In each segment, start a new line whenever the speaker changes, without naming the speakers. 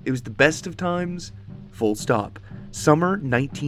It was the best of times, full stop. Summer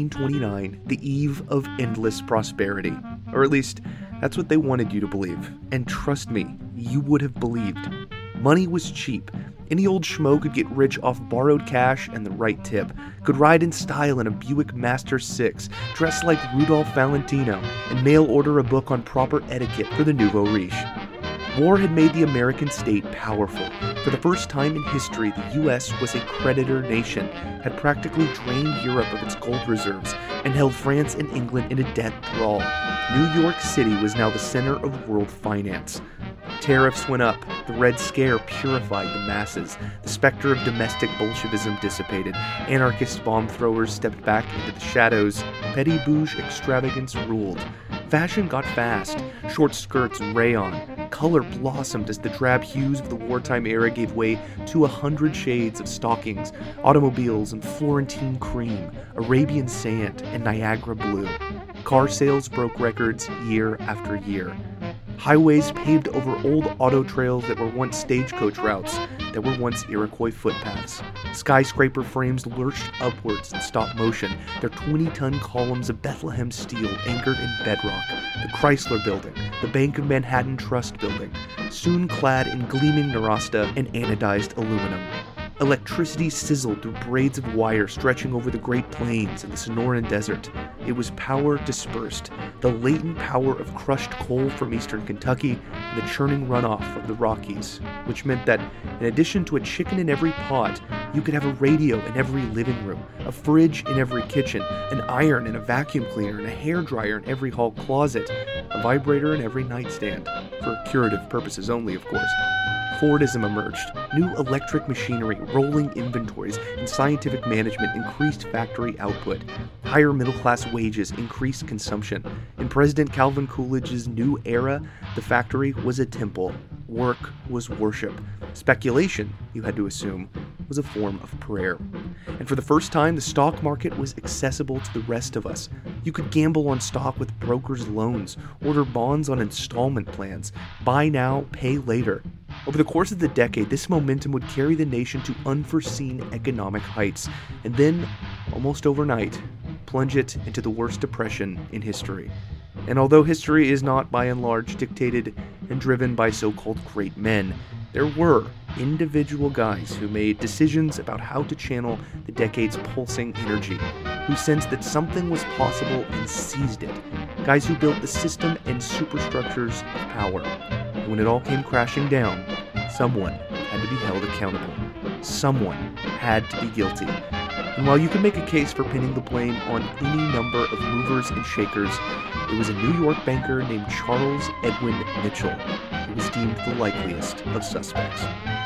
1929, the eve of endless prosperity. Or at least, that's what they wanted you to believe. And trust me, you would have believed. Money was cheap. Any old schmo could get rich off borrowed cash and the right tip, could ride in style in a Buick Master 6, dress like Rudolph Valentino, and mail order a book on proper etiquette for the nouveau riche. War had made the American state powerful. For the first time in history, the U.S. was a creditor nation, had practically drained Europe of its gold reserves, and held France and England in a debt thrall. New York City was now the center of world finance. Tariffs went up, the Red Scare purified the masses, the specter of domestic Bolshevism dissipated, anarchist bomb throwers stepped back into the shadows, petty bourge extravagance ruled. Fashion got fast, short skirts and rayon, color blossomed as the drab hues of the wartime era gave way to 100 shades of stockings, automobiles and Florentine cream, Arabian sand and Niagara blue. Car sales broke records year after year. Highways paved over old auto trails that were once stagecoach routes, that were once Iroquois footpaths. Skyscraper frames lurched upwards in stop motion, their 20-ton columns of Bethlehem steel anchored in bedrock. The Chrysler Building, the Bank of Manhattan Trust Building, soon clad in gleaming Narasta and anodized aluminum. Electricity sizzled through braids of wire stretching over the Great Plains and the Sonoran Desert. It was power dispersed, the latent power of crushed coal from eastern Kentucky and the churning runoff of the Rockies, which meant that, in addition to a chicken in every pot, you could have a radio in every living room, a fridge in every kitchen, an iron and a vacuum cleaner and a hairdryer in every hall closet, a vibrator in every nightstand, for curative purposes only, of course. Fordism emerged. New electric machinery, rolling inventories, and scientific management increased factory output. Higher middle-class wages increased consumption. In President Calvin Coolidge's new era, the factory was a temple. Work was worship. Speculation, you had to assume, was a form of prayer. And for the first time, the stock market was accessible to the rest of us. You could gamble on stock with brokers' loans, order bonds on installment plans, buy now, pay later. Over the course of the decade, this momentum would carry the nation to unforeseen economic heights, and then, almost overnight, plunge it into the worst depression in history. And although history is not, by and large, dictated and driven by so-called great men, there were individual guys who made decisions about how to channel the decade's pulsing energy, who sensed that something was possible and seized it, guys who built the system and superstructures of power. And when it all came crashing down, someone had to be held accountable. Someone had to be guilty. And while you can make a case for pinning the blame on any number of movers and shakers, it was a New York banker named Charles Edwin Mitchell who was deemed the likeliest of suspects.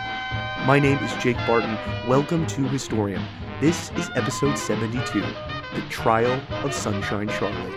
My name is Jake Barton. Welcome to Historian. This is episode 72, The Trial of Sunshine Charlie.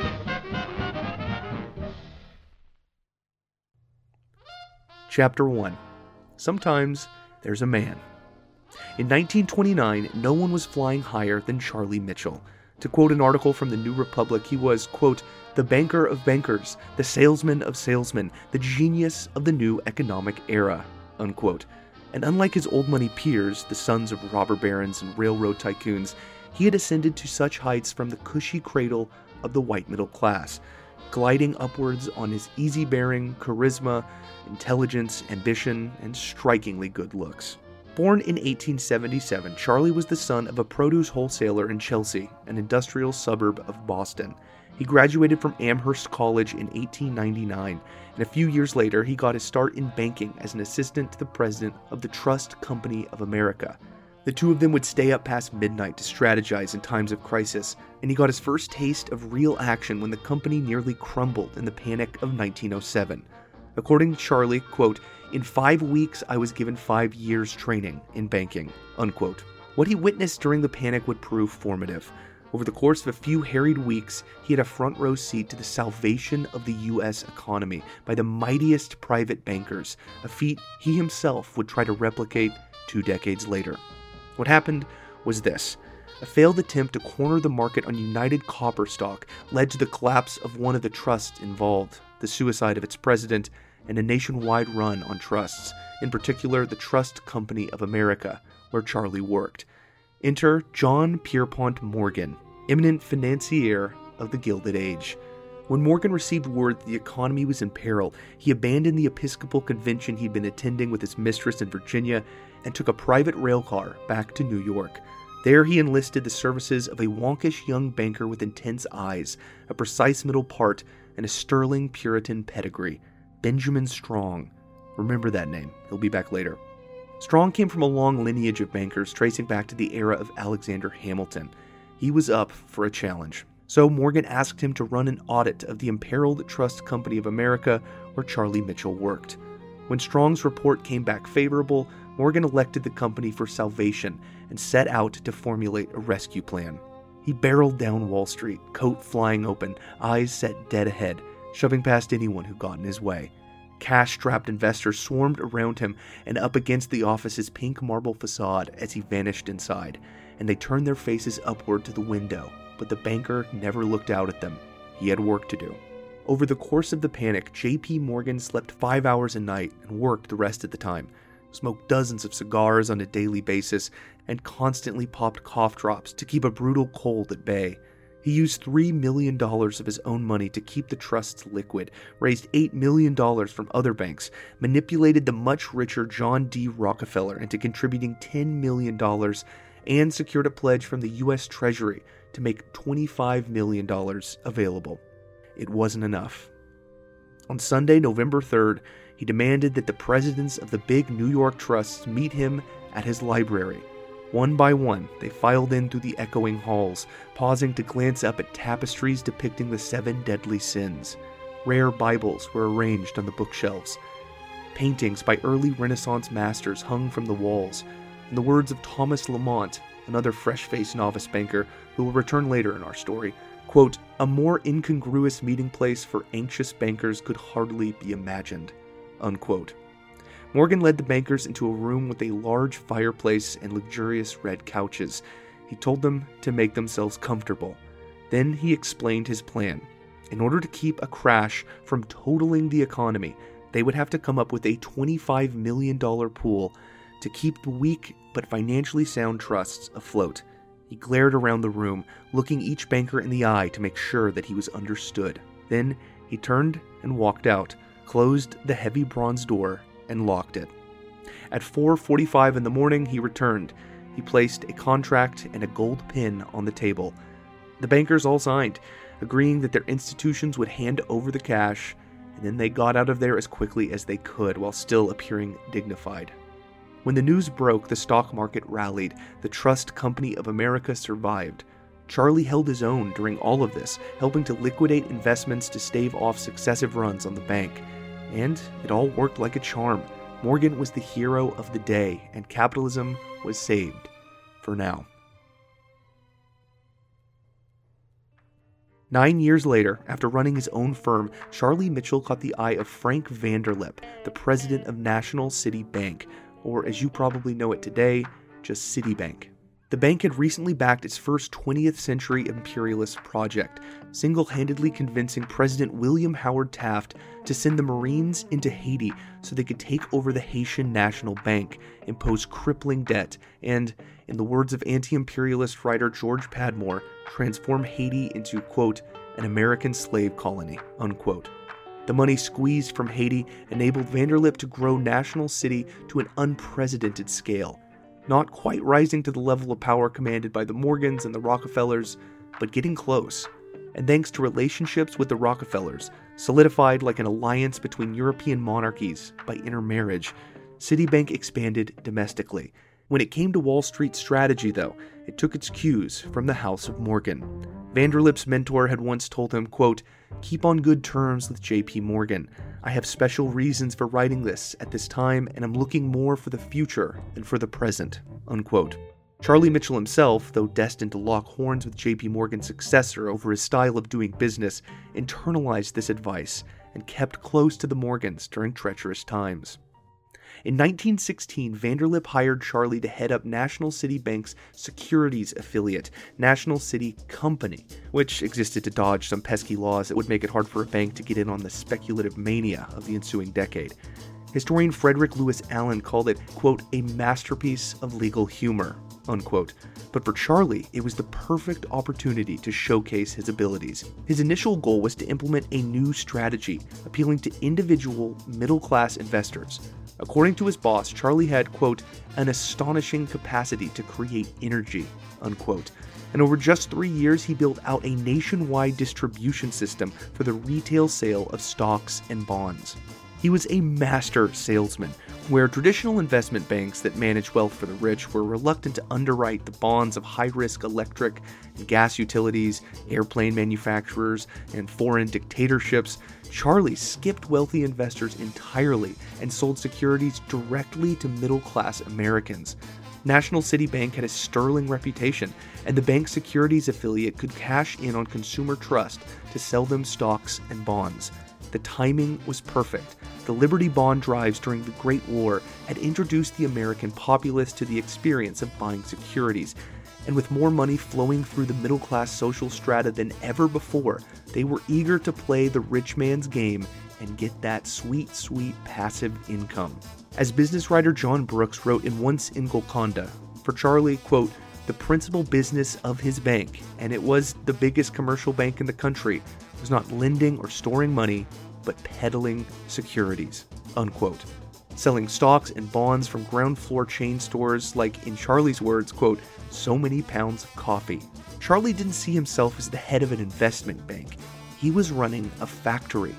Chapter 1. Sometimes there's a man. In 1929, no one was flying higher than Charlie Mitchell. To quote an article from the New Republic, he was, quote, the banker of bankers, the salesman of salesmen, the genius of the new economic era, unquote. And unlike his old money peers, the sons of robber barons and railroad tycoons, he had ascended to such heights from the cushy cradle of the white middle class, gliding upwards on his easy-bearing charisma, intelligence, ambition, and strikingly good looks. Born in 1877, Charlie was the son of a produce wholesaler in Chelsea, an industrial suburb of Boston. He graduated from Amherst College in 1899, and a few years later he got his start in banking as an assistant to the president of the Trust Company of America. The two of them would stay up past midnight to strategize in times of crisis, and he got his first taste of real action when the company nearly crumbled in the Panic of 1907. According to Charlie, quote, in 5 weeks I was given 5 years training in banking, unquote. What he witnessed during the panic would prove formative. Over the course of a few harried weeks, he had a front row seat to the salvation of the U.S. economy by the mightiest private bankers, a feat he himself would try to replicate 2 decades later. What happened was this. A failed attempt to corner the market on United Copper stock led to the collapse of one of the trusts involved, the suicide of its president, and a nationwide run on trusts, in particular the Trust Company of America, where Charlie worked. Enter John Pierpont Morgan, eminent financier of the Gilded Age. When Morgan received word that the economy was in peril, he abandoned the Episcopal convention he'd been attending with his mistress in Virginia and took a private railcar back to New York. There he enlisted the services of a wonkish young banker with intense eyes, a precise middle part, and a sterling Puritan pedigree, Benjamin Strong. Remember that name, he'll be back later. Strong came from a long lineage of bankers tracing back to the era of Alexander Hamilton. He was up for a challenge. So Morgan asked him to run an audit of the imperiled Trust Company of America where Charlie Mitchell worked. When Strong's report came back favorable, Morgan elected the company for salvation and set out to formulate a rescue plan. He barreled down Wall Street, coat flying open, eyes set dead ahead, shoving past anyone who got in his way. Cash-strapped investors swarmed around him and up against the office's pink marble facade as he vanished inside, and they turned their faces upward to the window, but the banker never looked out at them. He had work to do. Over the course of the panic, J.P. Morgan slept 5 hours a night and worked the rest of the time, smoked dozens of cigars on a daily basis, and constantly popped cough drops to keep a brutal cold at bay. He used $3 million of his own money to keep the trusts liquid, raised $8 million from other banks, manipulated the much richer John D. Rockefeller into contributing $10 million, and secured a pledge from the U.S. Treasury to make $25 million available. It wasn't enough. On Sunday, November 3rd, he demanded that the presidents of the big New York trusts meet him at his library. One by one, they filed in through the echoing halls, pausing to glance up at tapestries depicting the 7 deadly sins. Rare Bibles were arranged on the bookshelves. Paintings by early Renaissance masters hung from the walls, and the words of Thomas Lamont, another fresh-faced novice banker who will return later in our story, quote, "A more incongruous meeting place for anxious bankers could hardly be imagined," unquote. Morgan led the bankers into a room with a large fireplace and luxurious red couches. He told them to make themselves comfortable. Then he explained his plan. In order to keep a crash from totaling the economy, they would have to come up with a $25 million pool to keep the weak but financially sound trusts afloat. He glared around the room, looking each banker in the eye to make sure that he was understood. Then he turned and walked out, closed the heavy bronze door, and locked it. At 4:45 in the morning, he returned. He placed a contract and a gold pin on the table. The bankers all signed, agreeing that their institutions would hand over the cash, and then they got out of there as quickly as they could while still appearing dignified. When the news broke, the stock market rallied. The Trust Company of America survived. Charlie held his own during all of this, helping to liquidate investments to stave off successive runs on the bank. And it all worked like a charm. Morgan was the hero of the day, and capitalism was saved. For now. 9 years later, after running his own firm, Charlie Mitchell caught the eye of Frank Vanderlip, the president of National City Bank, or as you probably know it today, just Citibank. The bank had recently backed its first 20th century imperialist project, single-handedly convincing President William Howard Taft to send the Marines into Haiti so they could take over the Haitian National Bank, impose crippling debt, and, in the words of anti-imperialist writer George Padmore, transform Haiti into, quote, an American slave colony, unquote. The money squeezed from Haiti enabled Vanderlip to grow National City to an unprecedented scale, not quite rising to the level of power commanded by the Morgans and the Rockefellers, but getting close. And thanks to relationships with the Rockefellers, solidified like an alliance between European monarchies by intermarriage, Citibank expanded domestically. When it came to Wall Street strategy, though, it took its cues from the House of Morgan. Vanderlip's mentor had once told him, quote, "Keep on good terms with J.P. Morgan. I have special reasons for writing this at this time, and I'm looking more for the future than for the present," unquote. Charlie Mitchell himself, though destined to lock horns with J.P. Morgan's successor over his style of doing business, internalized this advice and kept close to the Morgans during treacherous times. In 1916, Vanderlip hired Charlie to head up National City Bank's securities affiliate, National City Company, which existed to dodge some pesky laws that would make it hard for a bank to get in on the speculative mania of the ensuing decade. Historian Frederick Lewis Allen called it, quote, a masterpiece of legal humor, unquote. But for Charlie, it was the perfect opportunity to showcase his abilities. His initial goal was to implement a new strategy, appealing to individual, middle-class investors. According to his boss, Charlie had, quote, an astonishing capacity to create energy, unquote. And over just 3 years, he built out a nationwide distribution system for the retail sale of stocks and bonds. He was a master salesman, where traditional investment banks that manage wealth for the rich were reluctant to underwrite the bonds of high-risk electric and gas utilities, airplane manufacturers, and foreign dictatorships. Charlie skipped wealthy investors entirely and sold securities directly to middle-class Americans. National City Bank had a sterling reputation, and the bank's securities affiliate could cash in on consumer trust to sell them stocks and bonds. The timing was perfect. The Liberty Bond drives during the Great War had introduced the American populace to the experience of buying securities, and with more money flowing through the middle-class social strata than ever before, they were eager to play the rich man's game and get that sweet, sweet passive income. As business writer John Brooks wrote in Once in Golconda, for Charlie, quote, the principal business of his bank, and it was the biggest commercial bank in the country, was not lending or storing money, but peddling securities, unquote. Selling stocks and bonds from ground floor chain stores like, in Charlie's words, quote, so many pounds of coffee. Charlie didn't see himself as the head of an investment bank. He was running a factory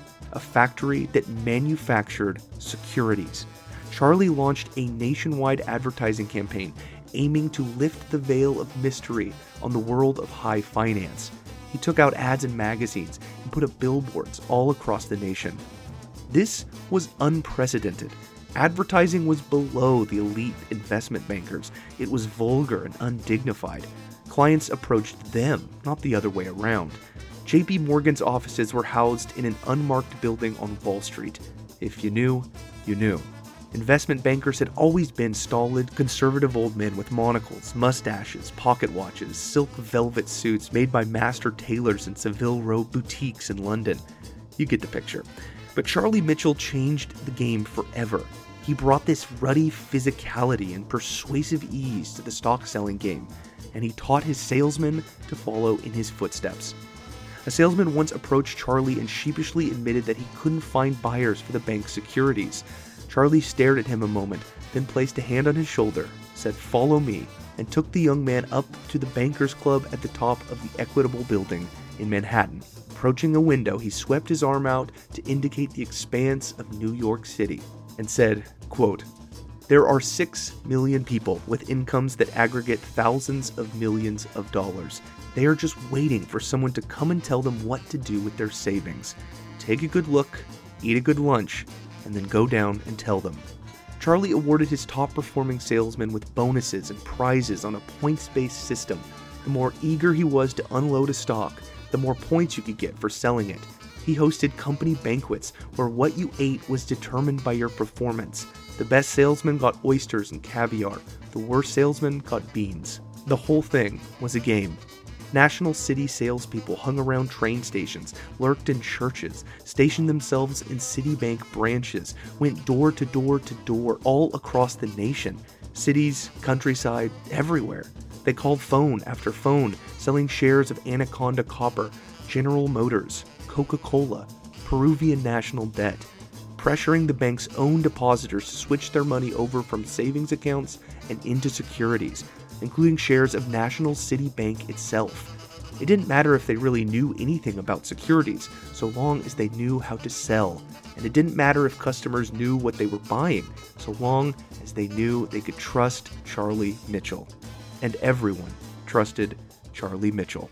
that manufactured securities. Charlie launched a nationwide advertising campaign aiming to lift the veil of mystery on the world of high finance. He took out ads in magazines and put up billboards all across the nation. This was unprecedented. Advertising was below the elite investment bankers. It was vulgar and undignified. Clients approached them, not the other way around. J.P. Morgan's offices were housed in an unmarked building on Wall Street. If you knew, you knew. Investment bankers had always been stolid, conservative old men with monocles, mustaches, pocket watches, silk velvet suits made by master tailors in Savile Row boutiques in London. You get the picture. But Charlie Mitchell changed the game forever. He brought this ruddy physicality and persuasive ease to the stock-selling game, and he taught his salesmen to follow in his footsteps. A salesman once approached Charlie and sheepishly admitted that he couldn't find buyers for the bank's securities. Charlie stared at him a moment, then placed a hand on his shoulder, said, "Follow me," and took the young man up to the Bankers Club at the top of the Equitable Building in Manhattan. Approaching a window, he swept his arm out to indicate the expanse of New York City and said, quote, "There are 6 million people with incomes that aggregate thousands of millions of dollars. They are just waiting for someone to come and tell them what to do with their savings. Take a good look, eat a good lunch, and then go down and tell them." Charlie awarded his top-performing salesmen with bonuses and prizes on a points-based system. The more eager he was to unload a stock, the more points you could get for selling it. He hosted company banquets where what you ate was determined by your performance. The best salesman got oysters and caviar. The worst salesman got beans. The whole thing was a game. National City salespeople hung around train stations, lurked in churches, stationed themselves in Citibank branches, went door to door all across the nation. Cities, countryside, everywhere. They called phone after phone, selling shares of Anaconda Copper, General Motors, Coca-Cola, Peruvian National Debt, pressuring the bank's own depositors to switch their money over from savings accounts and into securities, including shares of National City Bank itself. It didn't matter if they really knew anything about securities, so long as they knew how to sell. And it didn't matter if customers knew what they were buying, so long as they knew they could trust Charlie Mitchell. And everyone trusted Charlie Mitchell.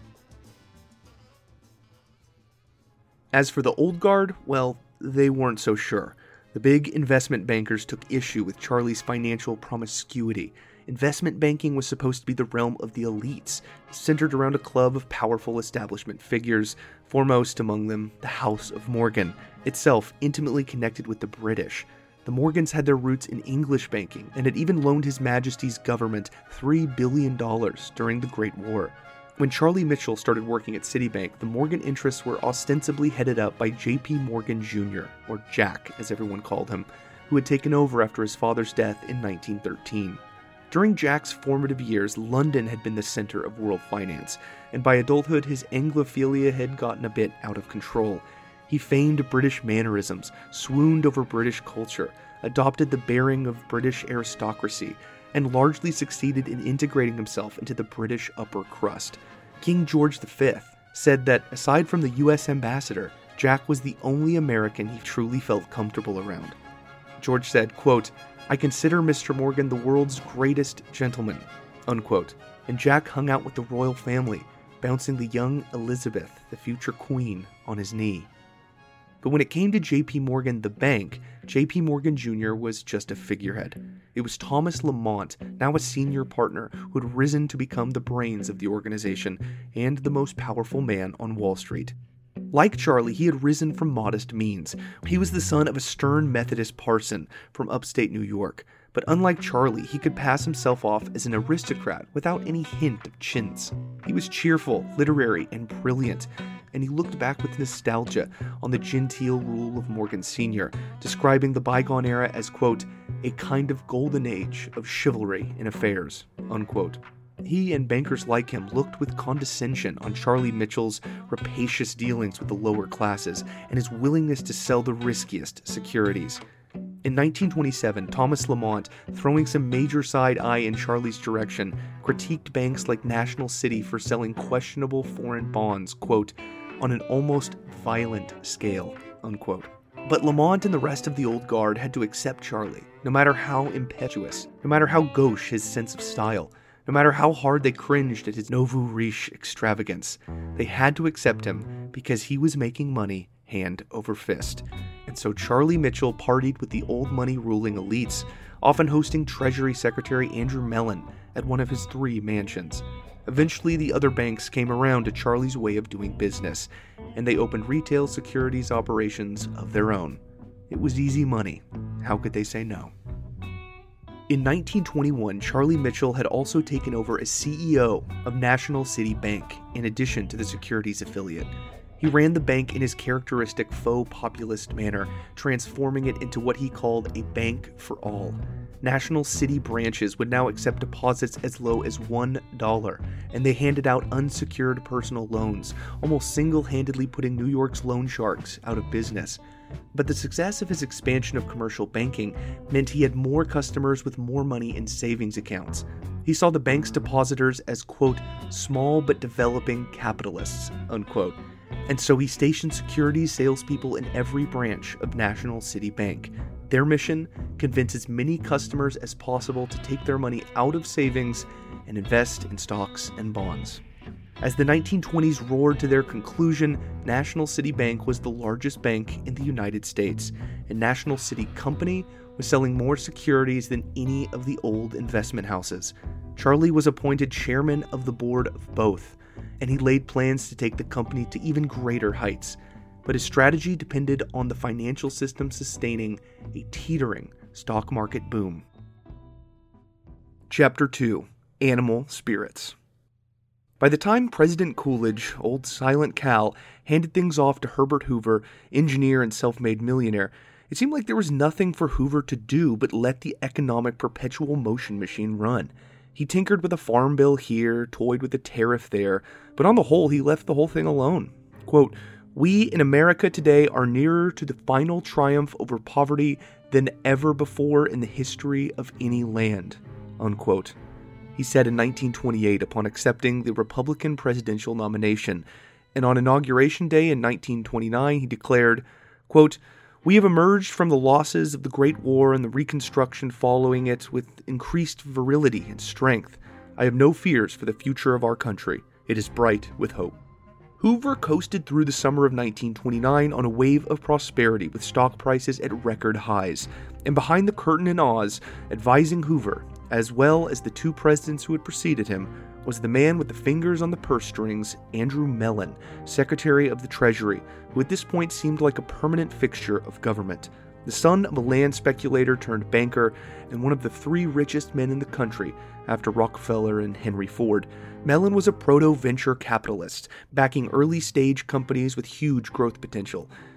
As for the old guard, well, they weren't so sure. The big investment bankers took issue with Charlie's financial promiscuity. Investment banking was supposed to be the realm of the elites, centered around a club of powerful establishment figures, foremost among them the House of Morgan, itself intimately connected with the British. The Morgans had their roots in English banking and had even loaned His Majesty's government $3 billion during the Great War. When Charlie Mitchell started working at Citibank, the Morgan interests were ostensibly headed up by J.P. Morgan Jr., or Jack, as everyone called him. who had taken over after his father's death in 1913. During Jack's formative years, London had been the center of world finance, and by adulthood his Anglophilia had gotten a bit out of control. He feigned British mannerisms, swooned over British culture, adopted the bearing of British aristocracy, and largely succeeded in integrating himself into the British upper crust. King George V said that, aside from the U.S. ambassador, Jack was the only American he truly felt comfortable around. George said, quote, "I consider Mr. Morgan the world's greatest gentleman," unquote. And Jack hung out with the royal family, bouncing the young Elizabeth, the future queen, on his knee. But when it came to J.P. Morgan, the bank, J.P. Morgan Jr. was just a figurehead. It was Thomas Lamont, now a senior partner, who had risen to become the brains of the organization and the most powerful man on Wall Street. Like Charlie, he had risen from modest means. He was the son of a stern Methodist parson from upstate New York. But unlike Charlie, he could pass himself off as an aristocrat without any hint of chintz. He was cheerful, literary, and brilliant, and he looked back with nostalgia on the genteel rule of Morgan Sr., describing the bygone era as, quote, "a kind of golden age of chivalry in affairs," unquote. He and bankers like him looked with condescension on Charlie Mitchell's rapacious dealings with the lower classes and his willingness to sell the riskiest securities. In 1927, Thomas Lamont, throwing some major side eye in Charlie's direction, critiqued banks like National City for selling questionable foreign bonds, quote, "on an almost violent scale," unquote. But Lamont and the rest of the old guard had to accept Charlie, no matter how impetuous, no matter how gauche his sense of style, no matter how hard they cringed at his nouveau riche extravagance. They had to accept him because he was making money hand over fist. And so Charlie Mitchell partied with the old money ruling elites, often hosting Treasury Secretary Andrew Mellon at one of his 3 mansions. Eventually, the other banks came around to Charlie's way of doing business, and they opened retail securities operations of their own. It was easy money. How could they say no? In 1921, Charlie Mitchell had also taken over as CEO of National City Bank, in addition to the securities affiliate. He ran the bank in his characteristic faux populist manner, transforming it into what he called a bank for all. National City branches would now accept deposits as low as $1, and they handed out unsecured personal loans, almost single-handedly putting New York's loan sharks out of business. But the success of his expansion of commercial banking meant he had more customers with more money in savings accounts. He saw the bank's depositors as, quote, "small but developing capitalists," unquote. And so he stationed securities salespeople in every branch of National City Bank. Their mission: convince as many customers as possible to take their money out of savings and invest in stocks and bonds. As the 1920s roared to their conclusion, National City Bank was the largest bank in the United States, and National City Company was selling more securities than any of the old investment houses. Charlie was appointed chairman of the board of both, and he laid plans to take the company to even greater heights. But his strategy depended on the financial system sustaining a teetering stock market boom. Chapter 2: Animal Spirits. By the time President Coolidge, old Silent Cal, handed things off to Herbert Hoover, engineer and self-made millionaire, it seemed like there was nothing for Hoover to do but let the economic perpetual motion machine run. He tinkered with a farm bill here, toyed with a tariff there, but on the whole, he left the whole thing alone. Quote, "We in America today are nearer to the final triumph over poverty than ever before in the history of any land," unquote. He said in 1928 upon accepting the Republican presidential nomination, and on Inauguration Day in 1929 he declared, quote, "We have emerged from the losses of the Great War and the Reconstruction following it with increased virility and strength. I have no fears for the future of our country. It is bright with hope." Hoover coasted through the summer of 1929 on a wave of prosperity with stock prices at record highs, and behind the curtain in Oz, advising Hoover, as well as the 2 presidents who had preceded him, was the man with the fingers on the purse strings, Andrew Mellon, Secretary of the Treasury, who at this point seemed like a permanent fixture of government. The son of a land speculator turned banker, and one of the 3 richest men in the country, after Rockefeller and Henry Ford, Mellon was a proto-venture capitalist, backing early-stage companies with huge growth potential.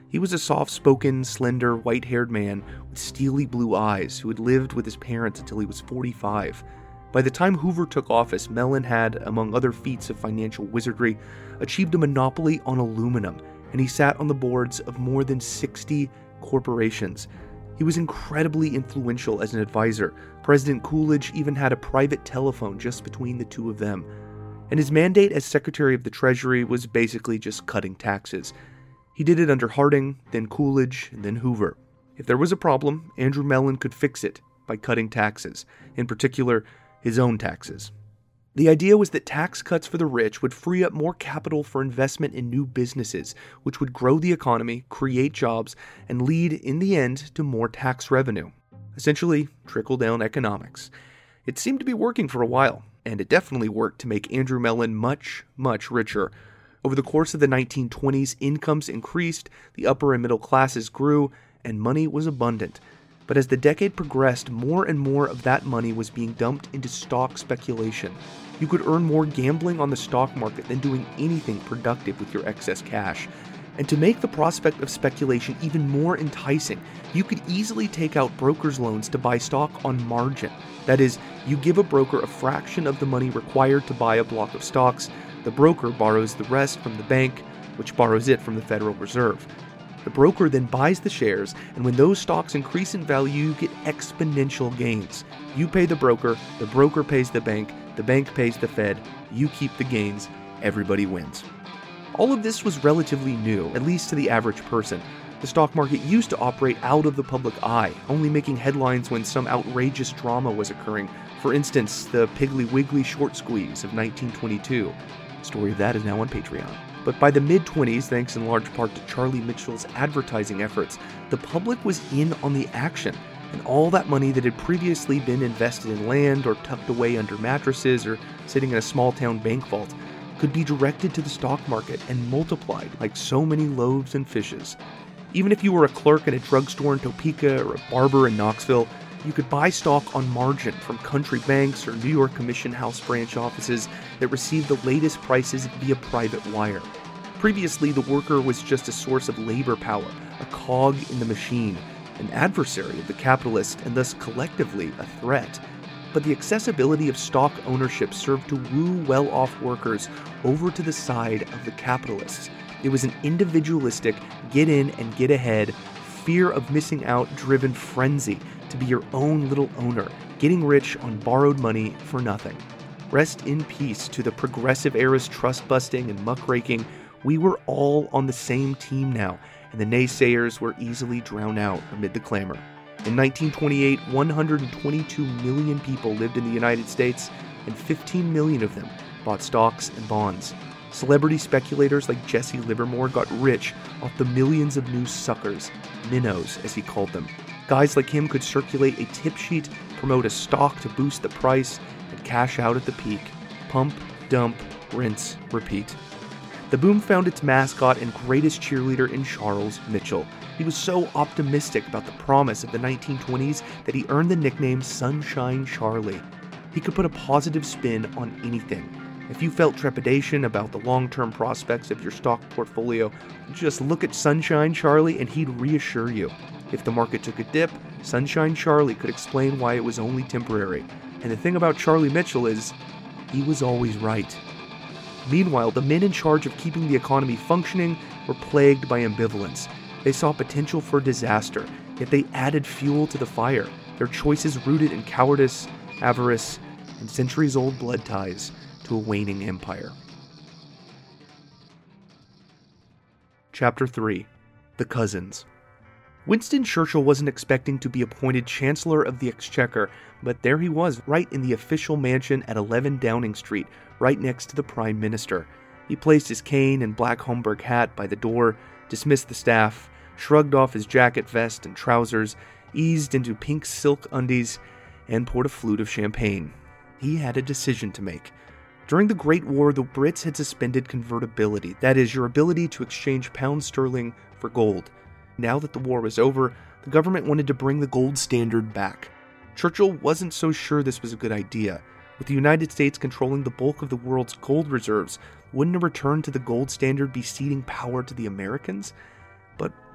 He was a soft-spoken, slender, white-haired man with steely blue eyes who had lived with his parents until he was 45. By the time Hoover took office, Mellon had, among other feats of financial wizardry, achieved a monopoly on aluminum, and he sat on the boards of more than 60 corporations. He was incredibly influential as an advisor. President Coolidge even had a private telephone just between the two of them. And his mandate as Secretary of the Treasury was basically just cutting taxes. He did it under Harding, then Coolidge, and then Hoover. If there was a problem, Andrew Mellon could fix it by cutting taxes, in particular, his own taxes. The idea was that tax cuts for the rich would free up more capital for investment in new businesses, which would grow the economy, create jobs, and lead, in the end, to more tax revenue. Essentially, trickle-down economics. It seemed to be working for a while, and it definitely worked to make Andrew Mellon much, much richer. Over the course of the 1920s, incomes increased, the upper and middle classes grew, and money was abundant. But as the decade progressed, more and more of that money was being dumped into stock speculation. You could earn more gambling on the stock market than doing anything productive with your excess cash. And to make the prospect of speculation even more enticing, you could easily take out broker's loans to buy stock on margin. That is, you give a broker a fraction of the money required to buy a block of stocks. The broker borrows the rest from the bank, which borrows it from the Federal Reserve. The broker then buys the shares, and when those stocks increase in value, you get exponential gains. You pay the broker pays the bank pays the Fed, you keep the gains, everybody wins. All of this was relatively new, at least to the average person. The stock market used to operate out of the public eye, only making headlines when some outrageous drama was occurring. For instance, the Piggly Wiggly short squeeze of 1922. The story of that is now on Patreon. But by the mid-20s, thanks in large part to Charlie Mitchell's advertising efforts, the public was in on the action, and all that money that had previously been invested in land or tucked away under mattresses or sitting in a small-town bank vault could be directed to the stock market and multiplied like so many loaves and fishes. Even if you were a clerk at a drugstore in Topeka or a barber in Knoxville, you could buy stock on margin from country banks or New York Commission House branch offices that received the latest prices via private wire. Previously, the worker was just a source of labor power, a cog in the machine, an adversary of the capitalist, and thus collectively a threat. But the accessibility of stock ownership served to woo well-off workers over to the side of the capitalists. It was an individualistic, get in and get ahead, fear of missing out driven frenzy to be your own little owner, getting rich on borrowed money for nothing. Rest in peace to the progressive era's trust-busting and muckraking. We were all on the same team now, and the naysayers were easily drowned out amid the clamor. In 1928, 122 million people lived in the United States, and 15 million of them bought stocks and bonds. Celebrity speculators like Jesse Livermore got rich off the millions of new suckers, minnows as he called them. Guys like him could circulate a tip sheet, promote a stock to boost the price, and cash out at the peak. Pump, dump, rinse, repeat. The boom found its mascot and greatest cheerleader in Charles Mitchell. He was so optimistic about the promise of the 1920s that he earned the nickname Sunshine Charlie. He could put a positive spin on anything. If you felt trepidation about the long-term prospects of your stock portfolio, just look at Sunshine Charlie and he'd reassure you. If the market took a dip, Sunshine Charlie could explain why it was only temporary. And the thing about Charlie Mitchell is, he was always right. Meanwhile, the men in charge of keeping the economy functioning were plagued by ambivalence. They saw potential for disaster, yet they added fuel to the fire, their choices rooted in cowardice, avarice, and centuries-old blood ties to a waning empire. Chapter 3. The Cousins. Winston Churchill wasn't expecting to be appointed Chancellor of the Exchequer, but there he was, right in the official mansion at 11 Downing Street, right next to the Prime Minister. He placed his cane and black Homburg hat by the door, dismissed the staff, shrugged off his jacket, vest, and trousers, eased into pink silk undies, and poured a flute of champagne. He had a decision to make. During the Great War, the Brits had suspended convertibility, that is, your ability to exchange pound sterling for gold. Now that the war was over, the government wanted to bring the gold standard back. Churchill wasn't so sure this was a good idea. With the United States controlling the bulk of the world's gold reserves, wouldn't a return to the gold standard be ceding power to the Americans? But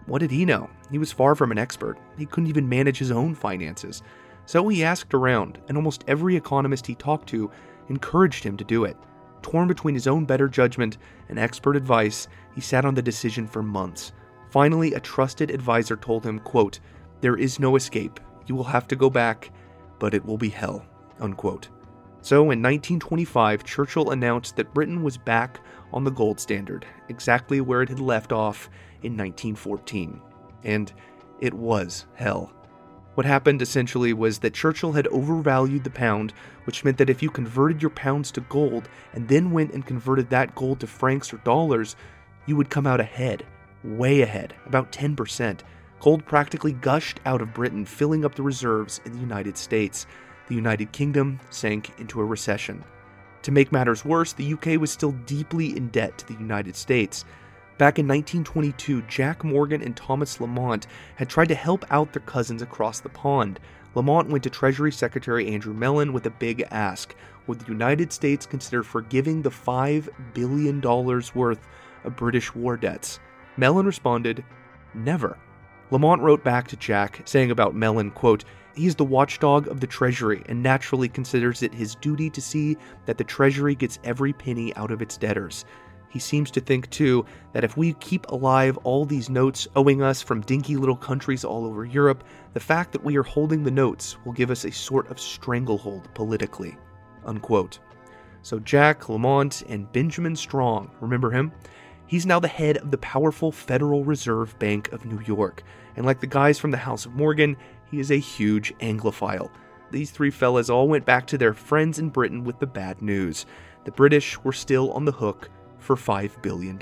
what did he know? He was far from an expert. He couldn't even manage his own finances. So he asked around, and almost every economist he talked to encouraged him to do it. Torn between his own better judgment and expert advice, he sat on the decision for months. Finally, a trusted advisor told him, quote, "There is no escape. You will have to go back, but it will be hell," unquote. So in 1925, Churchill announced that Britain was back on the gold standard, exactly where it had left off in 1914. And it was hell. What happened essentially was that Churchill had overvalued the pound, which meant that if you converted your pounds to gold and then went and converted that gold to francs or dollars, you would come out ahead, way ahead, about 10%. Gold practically gushed out of Britain, filling up the reserves in the United States. The United Kingdom sank into a recession. To make matters worse, the UK was still deeply in debt to the United States. Back in 1922, Jack Morgan and Thomas Lamont had tried to help out their cousins across the pond. Lamont went to Treasury Secretary Andrew Mellon with a big ask. Would the United States consider forgiving the $5 billion worth of British war debts? Mellon responded, "Never." Lamont wrote back to Jack, saying about Mellon, quote, "He is the watchdog of the Treasury and naturally considers it his duty to see that the Treasury gets every penny out of its debtors. He seems to think, too, that if we keep alive all these notes owing us from dinky little countries all over Europe, the fact that we are holding the notes will give us a sort of stranglehold politically," unquote. So Jack, Lamont, and Benjamin Strong, remember him? He's now the head of the powerful Federal Reserve Bank of New York, and like the guys from the House of Morgan, he is a huge Anglophile. These three fellas all went back to their friends in Britain with the bad news. The British were still on the hook for $5 billion.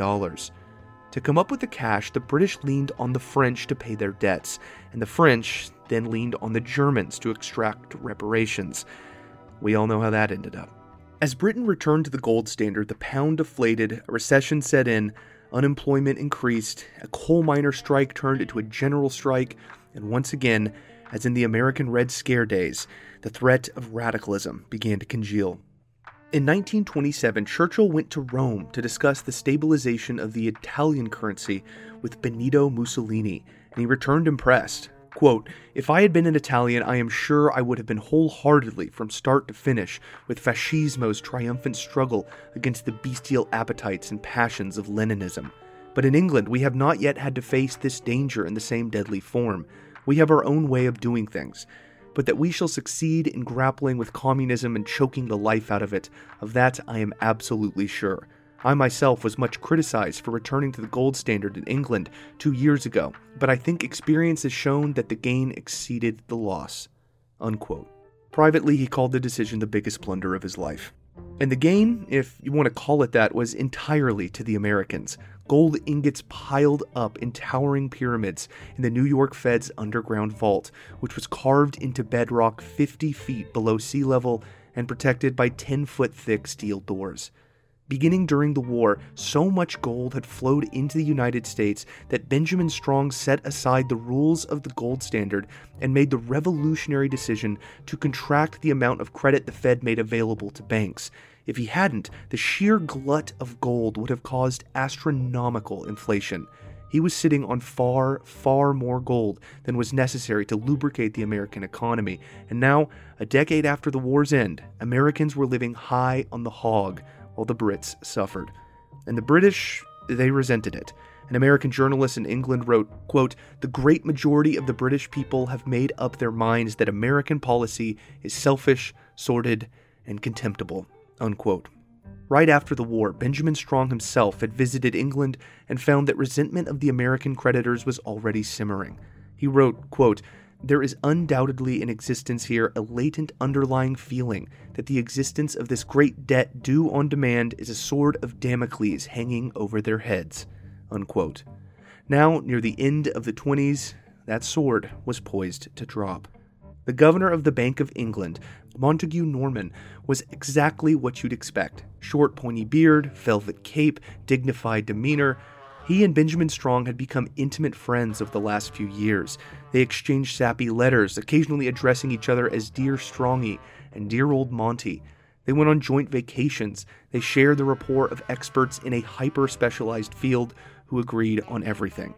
To come up with the cash, the British leaned on the French to pay their debts, and the French then leaned on the Germans to extract reparations. We all know how that ended up. As Britain returned to the gold standard, the pound deflated, a recession set in, unemployment increased, a coal miner strike turned into a general strike, and once again, as in the American Red Scare days, the threat of radicalism began to congeal. In 1927, Churchill went to Rome to discuss the stabilization of the Italian currency with Benito Mussolini, and he returned impressed. Quote, "If I had been an Italian, I am sure I would have been wholeheartedly from start to finish with Fascismo's triumphant struggle against the bestial appetites and passions of Leninism. But in England, we have not yet had to face this danger in the same deadly form. We have our own way of doing things. But that we shall succeed in grappling with communism and choking the life out of it, of that I am absolutely sure. I myself was much criticized for returning to the gold standard in England 2 years ago, but I think experience has shown that the gain exceeded the loss," unquote. Privately, he called the decision the biggest blunder of his life. And the gain, if you want to call it that, was entirely to the Americans. Gold ingots piled up in towering pyramids in the New York Fed's underground vault, which was carved into bedrock 50 feet below sea level and protected by 10-foot thick steel doors. Beginning during the war, so much gold had flowed into the United States that Benjamin Strong set aside the rules of the gold standard and made the revolutionary decision to contract the amount of credit the Fed made available to banks. If he hadn't, the sheer glut of gold would have caused astronomical inflation. He was sitting on far, far more gold than was necessary to lubricate the American economy, and now, a decade after the war's end, Americans were living high on the hog, while the Brits suffered. And the British, they resented it. An American journalist in England wrote, quote, "The great majority of the British people have made up their minds that American policy is selfish, sordid, and contemptible," unquote. Right after the war, Benjamin Strong himself had visited England and found that resentment of the American creditors was already simmering. He wrote, quote, "There is undoubtedly in existence here a latent underlying feeling that the existence of this great debt due on demand is a sword of Damocles hanging over their heads," unquote. Now, near the end of the 20s, that sword was poised to drop. The governor of the Bank of England, Montague Norman, was exactly what you'd expect. Short, pointy beard, velvet cape, dignified demeanor. He and Benjamin Strong had become intimate friends over the last few years. They exchanged sappy letters, occasionally addressing each other as Dear Strongy and Dear Old Monty. They went on joint vacations. They shared the rapport of experts in a hyper-specialized field who agreed on everything.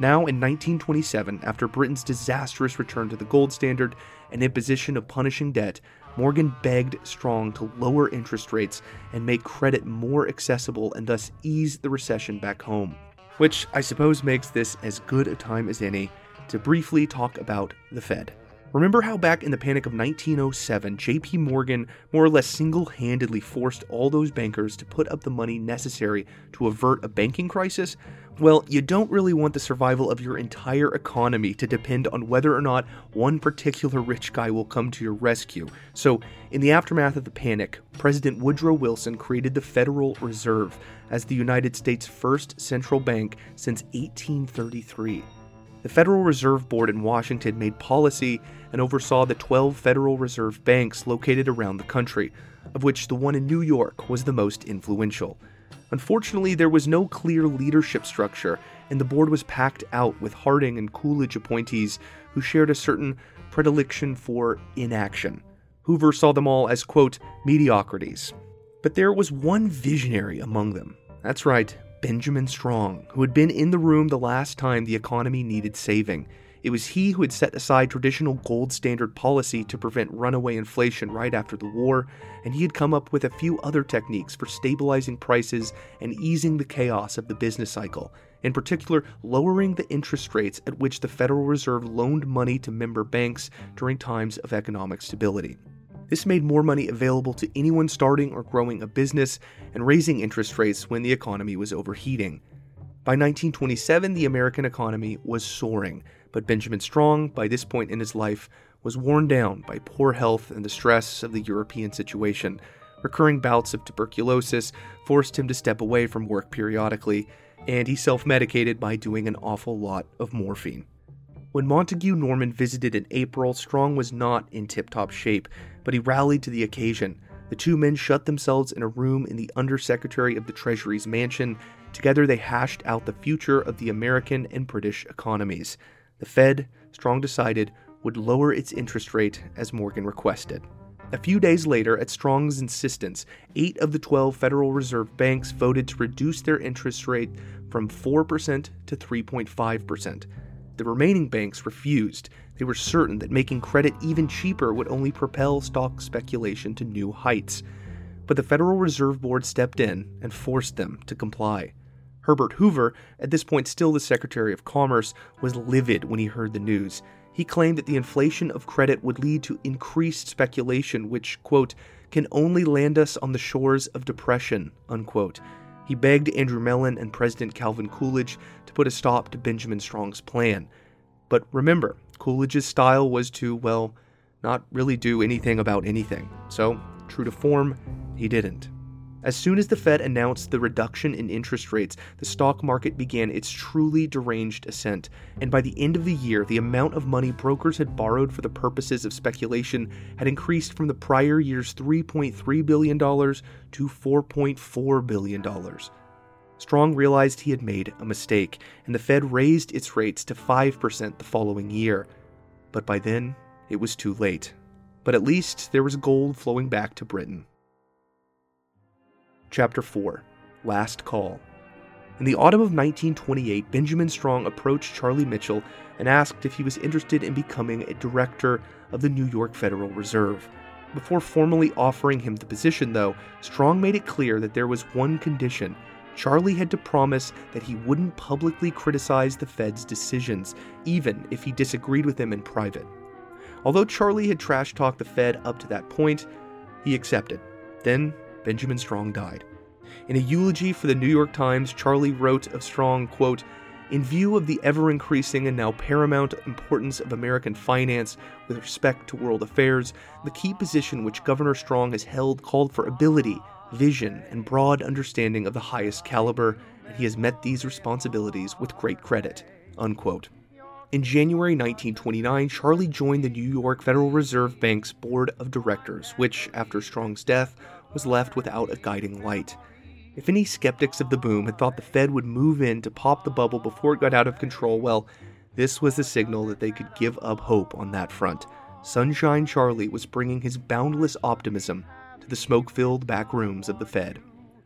Now, in 1927, after Britain's disastrous return to the gold standard and imposition of punishing debt, Morgan begged Strong to lower interest rates and make credit more accessible and thus ease the recession back home. Which I suppose makes this as good a time as any to briefly talk about the Fed. Remember how back in the Panic of 1907, J.P. Morgan more or less single-handedly forced all those bankers to put up the money necessary to avert a banking crisis? Well, you don't really want the survival of your entire economy to depend on whether or not one particular rich guy will come to your rescue. So, in the aftermath of the panic, President Woodrow Wilson created the Federal Reserve as the United States' first central bank since 1833. The Federal Reserve Board in Washington made policy and oversaw the 12 Federal Reserve banks located around the country, of which the one in New York was the most influential. Unfortunately, there was no clear leadership structure, and the board was packed out with Harding and Coolidge appointees who shared a certain predilection for inaction. Hoover saw them all as, quote, mediocrities. But there was one visionary among them. That's right, Benjamin Strong, who had been in the room the last time the economy needed saving. It was he who had set aside traditional gold standard policy to prevent runaway inflation right after the war, and he had come up with a few other techniques for stabilizing prices and easing the chaos of the business cycle, in particular lowering the interest rates at which the Federal Reserve loaned money to member banks during times of economic stability. This made more money available to anyone starting or growing a business and raising interest rates when the economy was overheating. By 1927, the American economy was soaring, but Benjamin Strong, by this point in his life, was worn down by poor health and the stress of the European situation. Recurring bouts of tuberculosis forced him to step away from work periodically, and he self-medicated by doing an awful lot of morphine. When Montague Norman visited in April, Strong was not in tip-top shape, but he rallied to the occasion. The two men shut themselves in a room in the Undersecretary of the Treasury's mansion. Together they hashed out the future of the American and British economies. The Fed, Strong decided, would lower its interest rate as Morgan requested. A few days later, at Strong's insistence, 8 of the 12 Federal Reserve banks voted to reduce their interest rate from 4% to 3.5%. The remaining banks refused. They were certain that making credit even cheaper would only propel stock speculation to new heights. But the Federal Reserve Board stepped in and forced them to comply. Herbert Hoover, at this point still the Secretary of Commerce, was livid when he heard the news. He claimed that the inflation of credit would lead to increased speculation, which, quote, can only land us on the shores of depression, unquote. He begged Andrew Mellon and President Calvin Coolidge to put a stop to Benjamin Strong's plan. But remember, Coolidge's style was to, well, not really do anything about anything. So, true to form, he didn't. As soon as the Fed announced the reduction in interest rates, the stock market began its truly deranged ascent, and by the end of the year, the amount of money brokers had borrowed for the purposes of speculation had increased from the prior year's $3.3 billion to $4.4 billion. Strong realized he had made a mistake, and the Fed raised its rates to 5% the following year. But by then, it was too late. But at least there was gold flowing back to Britain. Chapter 4. Last Call. In the autumn of 1928, Benjamin Strong approached Charlie Mitchell and asked if he was interested in becoming a director of the New York Federal Reserve. Before formally offering him the position, though, Strong made it clear that there was one condition. Charlie had to promise that he wouldn't publicly criticize the Fed's decisions, even if he disagreed with them in private. Although Charlie had trash-talked the Fed up to that point, he accepted. Then, Benjamin Strong died. In a eulogy for the New York Times, Charlie wrote of Strong, quote, "In view of the ever-increasing and now paramount importance of American finance with respect to world affairs, the key position which Governor Strong has held called for ability, vision, and broad understanding of the highest caliber, and he has met these responsibilities with great credit," unquote. In January 1929, Charlie joined the New York Federal Reserve Bank's board of directors, which, after Strong's death, was left without a guiding light. If any skeptics of the boom had thought the Fed would move in to pop the bubble before it got out of control, well, this was the signal that they could give up hope on that front. Sunshine Charlie was bringing his boundless optimism to the smoke-filled back rooms of the Fed.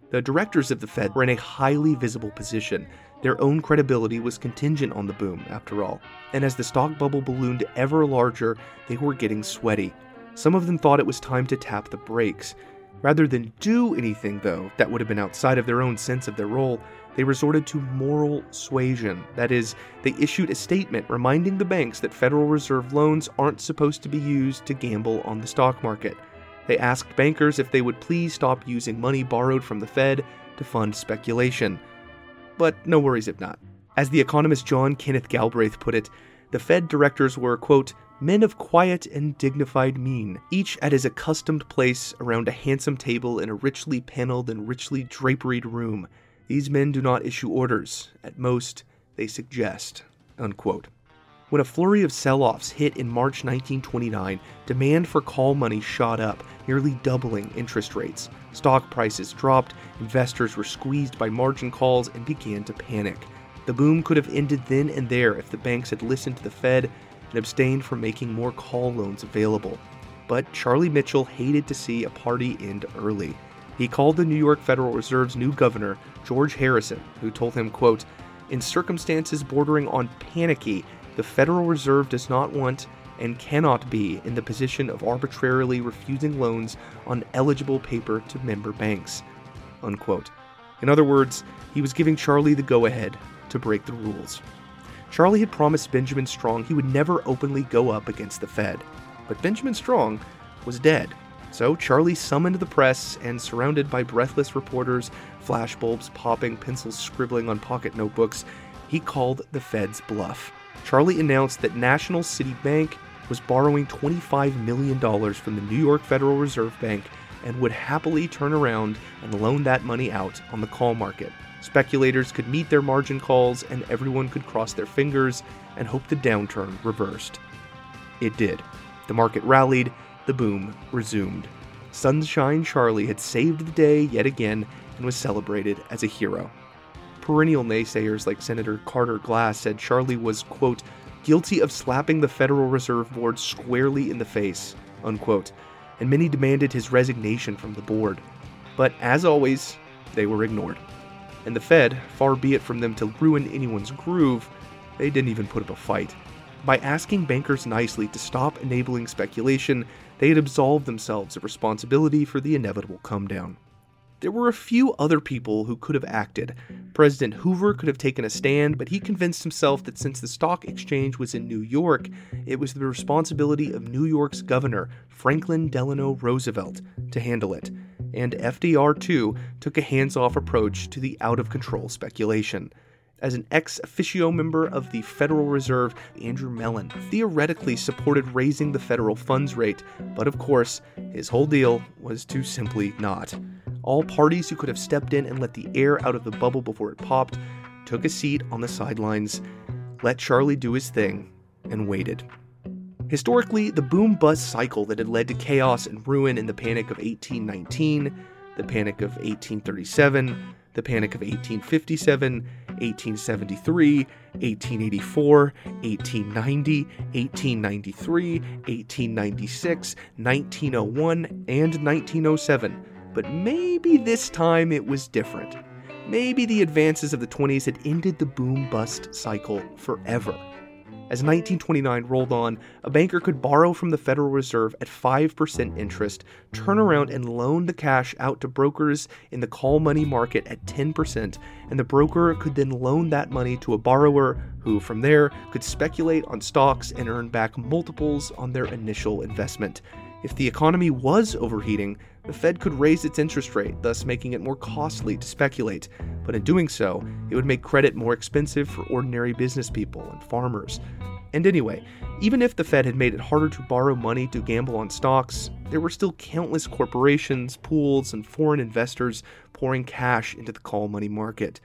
The directors of the Fed were in a highly visible position. Their own credibility was contingent on the boom, after all. And as the stock bubble ballooned ever larger, they were getting sweaty. Some of them thought it was time to tap the brakes. Rather than do anything, though, that would have been outside of their own sense of their role, they resorted to moral suasion. That is, they issued a statement reminding the banks that Federal Reserve loans aren't supposed to be used to gamble on the stock market. They asked bankers if they would please stop using money borrowed from the Fed to fund speculation. But no worries if not. As the economist John Kenneth Galbraith put it, the Fed directors were, quote, men of quiet and dignified mien, each at his accustomed place around a handsome table in a richly paneled and richly draperied room. These men do not issue orders. At most, they suggest, unquote. When a flurry of sell-offs hit in March 1929, demand for call money shot up, nearly doubling interest rates. Stock prices dropped, investors were squeezed by margin calls and began to panic. The boom could have ended then and there if the banks had listened to the Fed and abstained from making more call loans available. But Charlie Mitchell hated to see a party end early. He called the New York Federal Reserve's new governor, George Harrison, who told him, quote, in circumstances bordering on panicky, the Federal Reserve does not want and cannot be in the position of arbitrarily refusing loans on eligible paper to member banks, unquote. In other words, he was giving Charlie the go-ahead to break the rules. Charlie had promised Benjamin Strong he would never openly go up against the Fed, but Benjamin Strong was dead. So Charlie summoned the press, and surrounded by breathless reporters, flashbulbs popping, pencils scribbling on pocket notebooks, he called the Fed's bluff. Charlie announced that National City Bank was borrowing $25 million from the New York Federal Reserve Bank and would happily turn around and loan that money out on the call market. Speculators could meet their margin calls, and everyone could cross their fingers and hope the downturn reversed. It did. The market rallied, the boom resumed. Sunshine Charlie had saved the day yet again and was celebrated as a hero. Perennial naysayers like Senator Carter Glass said Charlie was, quote, guilty of slapping the Federal Reserve Board squarely in the face, unquote, and many demanded his resignation from the board. But as always, they were ignored. And the Fed, far be it from them to ruin anyone's groove, they didn't even put up a fight. By asking bankers nicely to stop enabling speculation, they had absolved themselves of responsibility for the inevitable come-down. There were a few other people who could have acted. President Hoover could have taken a stand, but he convinced himself that since the stock exchange was in New York, it was the responsibility of New York's governor, Franklin Delano Roosevelt, to handle it. And FDR, too, took a hands-off approach to the out-of-control speculation. As an ex officio member of the Federal Reserve, Andrew Mellon theoretically supported raising the federal funds rate, but of course, his whole deal was to simply not. All parties who could have stepped in and let the air out of the bubble before it popped took a seat on the sidelines, let Charlie do his thing, and waited. Historically, the boom-bust cycle that had led to chaos and ruin in the Panic of 1819, the Panic of 1837, the Panic of 1857, 1873, 1884, 1890, 1893, 1896, 1901, and 1907. But maybe this time it was different. Maybe the advances of the 20s had ended the boom-bust cycle forever. As 1929 rolled on, a banker could borrow from the Federal Reserve at 5% interest, turn around and loan the cash out to brokers in the call money market at 10%, and the broker could then loan that money to a borrower who, from there, could speculate on stocks and earn back multiples on their initial investment. If the economy was overheating, the Fed could raise its interest rate, thus making it more costly to speculate. But in doing so, it would make credit more expensive for ordinary business people and farmers. And anyway, even if the Fed had made it harder to borrow money to gamble on stocks, there were still countless corporations, pools, and foreign investors pouring cash into the call money market.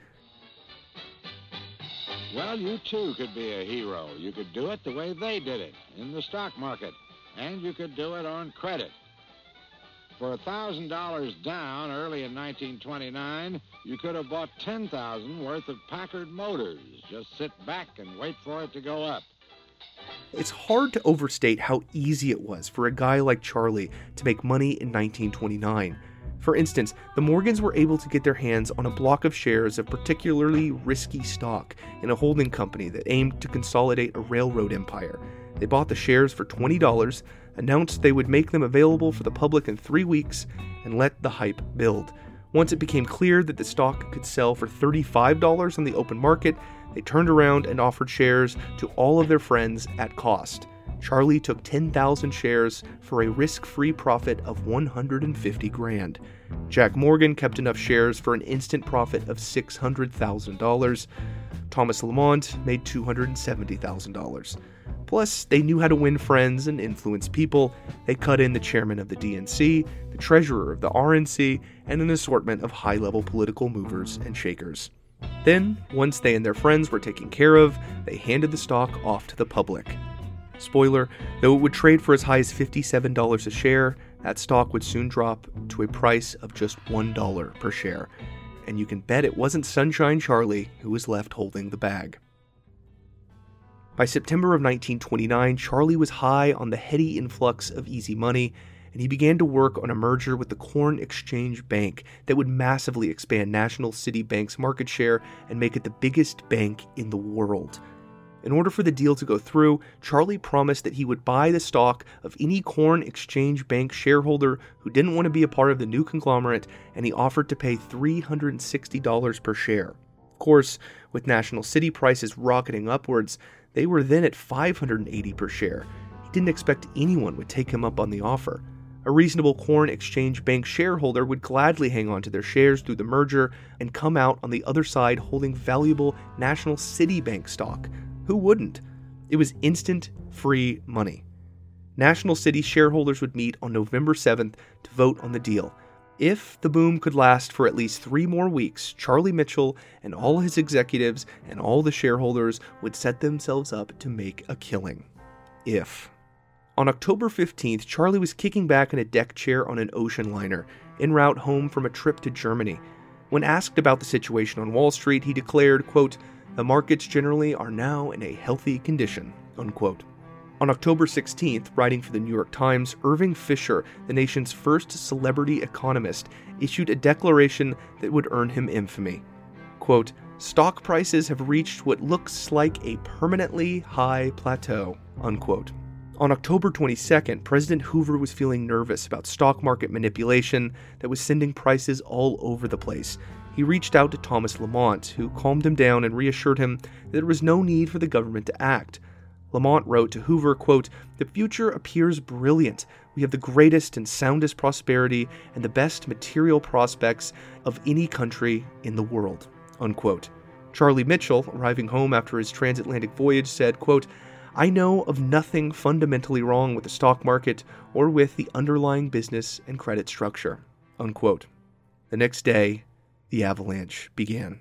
Well, you too could be a hero. You could do it the way they did it, in the stock market. And you could do it on credit. For $1,000 down early in 1929, you could have bought $10,000 worth of Packard Motors. Just sit back and wait for it to go up.
It's hard to overstate how easy it was for a guy like Charlie to make money in 1929. For instance, the Morgans were able to get their hands on a block of shares of particularly risky stock in a holding company that aimed to consolidate a railroad empire. They bought the shares for $20, announced they would make them available for the public in 3 weeks, and let the hype build. Once it became clear that the stock could sell for $35 on the open market, they turned around and offered shares to all of their friends at cost. Charlie took 10,000 shares for a risk-free profit of $150,000. Jack Morgan kept enough shares for an instant profit of $600,000. Thomas Lamont made $270,000. Plus, they knew how to win friends and influence people. They cut in the chairman of the DNC, the treasurer of the RNC, and an assortment of high-level political movers and shakers. Then, once they and their friends were taken care of, they handed the stock off to the public. Spoiler, though it would trade for as high as $57 a share, that stock would soon drop to a price of just $1 per share. And you can bet it wasn't Sunshine Charlie who was left holding the bag. By September of 1929, Charlie was high on the heady influx of easy money, and he began to work on a merger with the Corn Exchange Bank that would massively expand National City Bank's market share and make it the biggest bank in the world. In order for the deal to go through, Charlie promised that he would buy the stock of any Corn Exchange Bank shareholder who didn't want to be a part of the new conglomerate, and he offered to pay $360 per share. Of course, with National City prices rocketing upwards, they were then at $580 per share. He didn't expect anyone would take him up on the offer. A reasonable Corn Exchange Bank shareholder would gladly hang on to their shares through the merger and come out on the other side holding valuable National City Bank stock. Who wouldn't? It was instant, free money. National City shareholders would meet on November 7th to vote on the deal. If the boom could last for at least 3 more weeks, Charlie Mitchell and all his executives and all the shareholders would set themselves up to make a killing. If. On October 15th, Charlie was kicking back in a deck chair on an ocean liner, en route home from a trip to Germany. When asked about the situation on Wall Street, he declared, quote, "The markets generally are now in a healthy condition," unquote. On October 16th, writing for the New York Times, Irving Fisher, the nation's first celebrity economist, issued a declaration that would earn him infamy. Quote, "Stock prices have reached what looks like a permanently high plateau," unquote. On October 22nd, President Hoover was feeling nervous about stock market manipulation that was sending prices all over the place. He reached out to Thomas Lamont, who calmed him down and reassured him that there was no need for the government to act. Lamont wrote to Hoover, quote, "The future appears brilliant. We have the greatest and soundest prosperity and the best material prospects of any country in the world," unquote. Charlie Mitchell, arriving home after his transatlantic voyage, said, quote, "I know of nothing fundamentally wrong with the stock market or with the underlying business and credit structure," unquote. The next day, the avalanche began.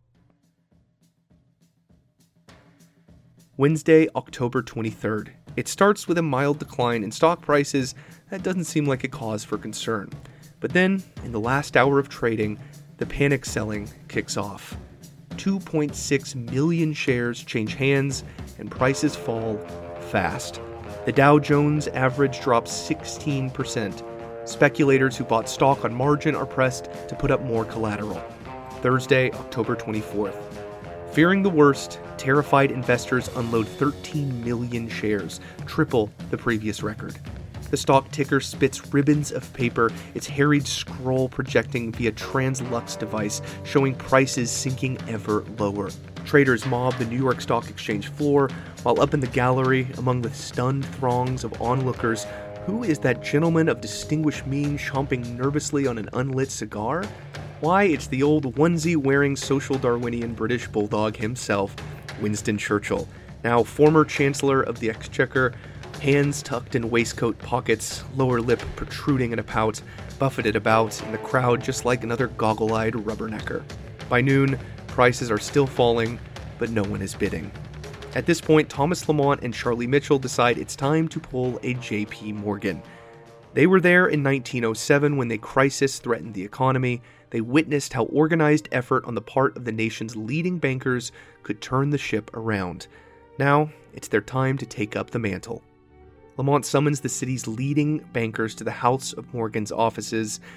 Wednesday, October 23rd. It starts with a mild decline in stock prices that doesn't seem like a cause for concern. But then, in the last hour of trading, the panic selling kicks off. 2.6 million shares change hands and prices fall fast. The Dow Jones average drops 16%. Speculators who bought stock on margin are pressed to put up more collateral. Thursday, October 24th. Fearing the worst, terrified investors unload 13 million shares, triple the previous record. The stock ticker spits ribbons of paper, its harried scroll projecting via Translux device, showing prices sinking ever lower. Traders mob the New York Stock Exchange floor, while up in the gallery, among the stunned throngs of onlookers, who is that gentleman of distinguished mien chomping nervously on an unlit cigar? Why, it's the old onesie-wearing social Darwinian British bulldog himself, Winston Churchill, now former Chancellor of the Exchequer, hands tucked in waistcoat pockets, lower lip protruding in a pout, buffeted about in the crowd just like another goggle-eyed rubbernecker. By noon, prices are still falling, but no one is bidding. At this point, Thomas Lamont and Charlie Mitchell decide it's time to pull a J.P. Morgan. They were there in 1907 when the crisis threatened the economy. They witnessed how organized effort on the part of the nation's leading bankers could turn the ship around. Now, it's their time to take up the mantle. Lamont summons the city's leading bankers to the House of Morgan's offices,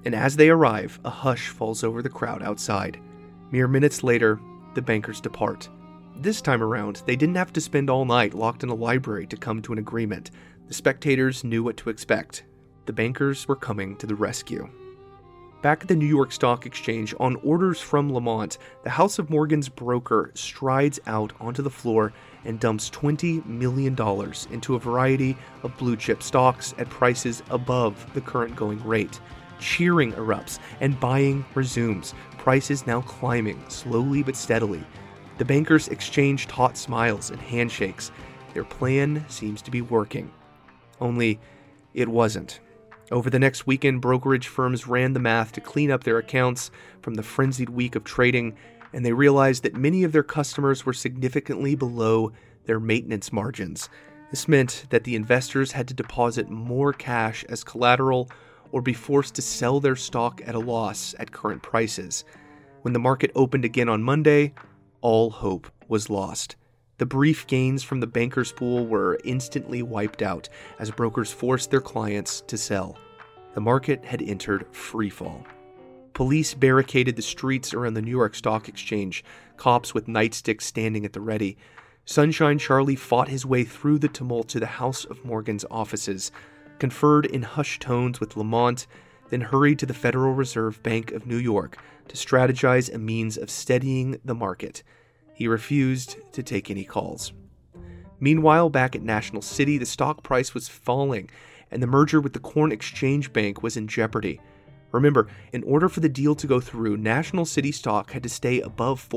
And as they arrive, a hush falls over the crowd outside. Mere minutes later, the bankers depart. This time around, they didn't have to spend all night locked in a library to come to an agreement. The spectators knew what to expect. The bankers were coming to the rescue. Back at the New York Stock Exchange, on orders from Lamont, the House of Morgan's broker strides out onto the floor and dumps $20 million into a variety of blue-chip stocks at prices above the current going rate. Cheering erupts and buying resumes, prices now climbing slowly but steadily. The bankers exchange taut smiles and handshakes. Their plan seems to be working. Only, it wasn't. Over the next weekend, brokerage firms ran the math to clean up their accounts from the frenzied week of trading, and they realized that many of their customers were significantly below their maintenance margins. This meant that the investors had to deposit more cash as collateral or be forced to sell their stock at a loss at current prices. When the market opened again on Monday, all hope was lost. The brief gains from the bankers' pool were instantly wiped out as brokers forced their clients to sell. The market had entered freefall. Police barricaded the streets around the New York Stock Exchange, cops with nightsticks standing at the ready. Sunshine Charlie fought his way through the tumult to the House of Morgan's offices, conferred in hushed tones with Lamont, then hurried to the Federal Reserve Bank of New York to strategize a means of steadying the market. He refused to take any calls. Meanwhile, back at National City, the stock price was falling, and the merger with the Corn Exchange Bank was in jeopardy. Remember, in order for the deal to go through, National City stock had to stay above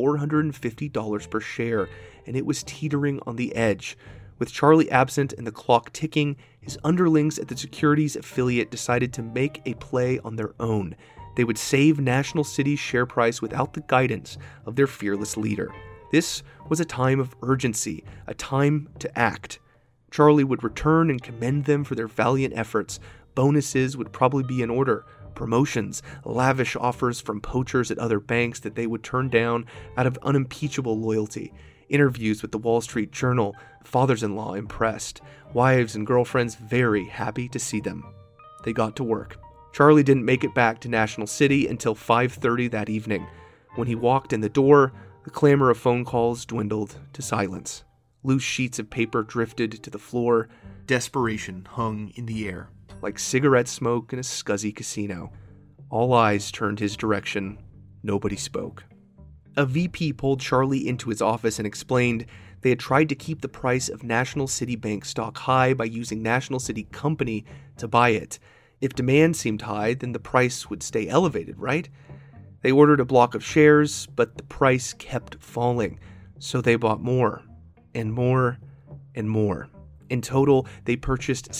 $450 per share, and it was teetering on the edge. With Charlie absent and the clock ticking, his underlings at the securities affiliate decided to make a play on their own. They would save National City's share price without the guidance of their fearless leader. This was a time of urgency, a time to act. Charlie would return and commend them for their valiant efforts. Bonuses would probably be in order, promotions, lavish offers from poachers at other banks that they would turn down out of unimpeachable loyalty, interviews with the Wall Street Journal, fathers-in-law impressed, wives and girlfriends very happy to see them. They got to work. Charlie didn't make it back to National City until 5:30 that evening. When he walked in the door, the clamor of phone calls dwindled to silence. Loose sheets of paper drifted to the floor. Desperation hung in the air, like cigarette smoke in a scuzzy casino. All eyes turned his direction. Nobody spoke. A VP pulled Charlie into his office and explained they had tried to keep the price of National City Bank stock high by using National City Company to buy it. If demand seemed high, then the price would stay elevated, right? They ordered a block of shares, but the price kept falling, so they bought more, and more, and more. In total, they purchased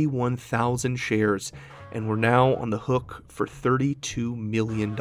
71,000 shares and were now on the hook for $32 million,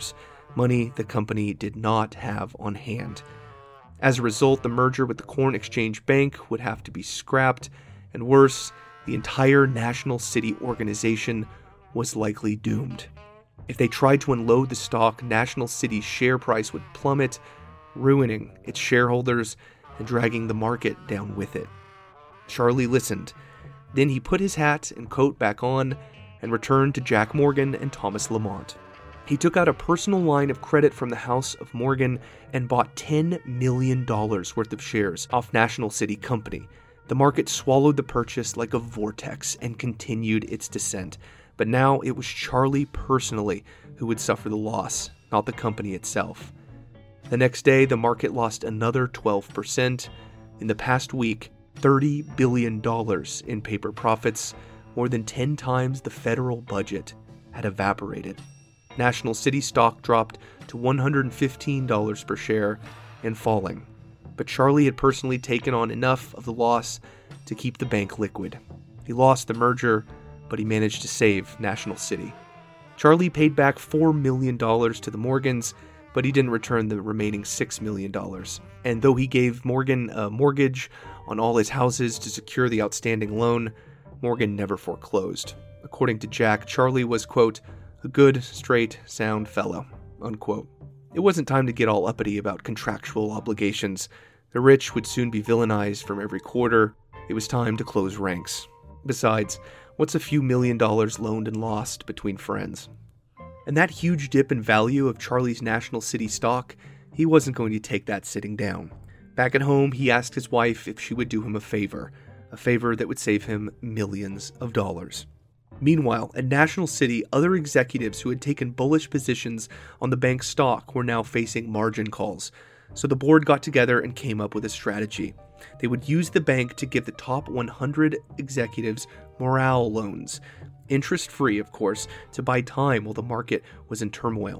money the company did not have on hand. As a result, the merger with the Corn Exchange Bank would have to be scrapped, and worse, the entire National City organization was likely doomed. If they tried to unload the stock, National City's share price would plummet, ruining its shareholders and dragging the market down with it. Charlie listened. Then he put his hat and coat back on and returned to Jack Morgan and Thomas Lamont. He took out a personal line of credit from the House of Morgan and bought $10 million worth of shares off National City Company. The market swallowed the purchase like a vortex and continued its descent. But now it was Charlie personally who would suffer the loss, not the company itself. The next day, the market lost another 12%. In the past week, $30 billion in paper profits, more than 10 times the federal budget, had evaporated. National City stock dropped to $115 per share and falling. But Charlie had personally taken on enough of the loss to keep the bank liquid. He lost the merger, but he managed to save National City. Charlie paid back $4 million to the Morgans, but he didn't return the remaining $6 million. And though he gave Morgan a mortgage on all his houses to secure the outstanding loan, Morgan never foreclosed. According to Jack, Charlie was, quote, a good, straight, sound fellow, unquote. It wasn't time to get all uppity about contractual obligations. The rich would soon be villainized from every quarter. It was time to close ranks. Besides, what's a few $1 million loaned and lost between friends? And that huge dip in value of Charlie's National City stock, he wasn't going to take that sitting down. Back at home, he asked his wife if she would do him a favor that would save him millions of dollars. Meanwhile, at National City, other executives who had taken bullish positions on the bank's stock were now facing margin calls. So the board got together and came up with a strategy. They would use the bank to give the top 100 executives morale loans, interest-free, of course, to buy time while the market was in turmoil.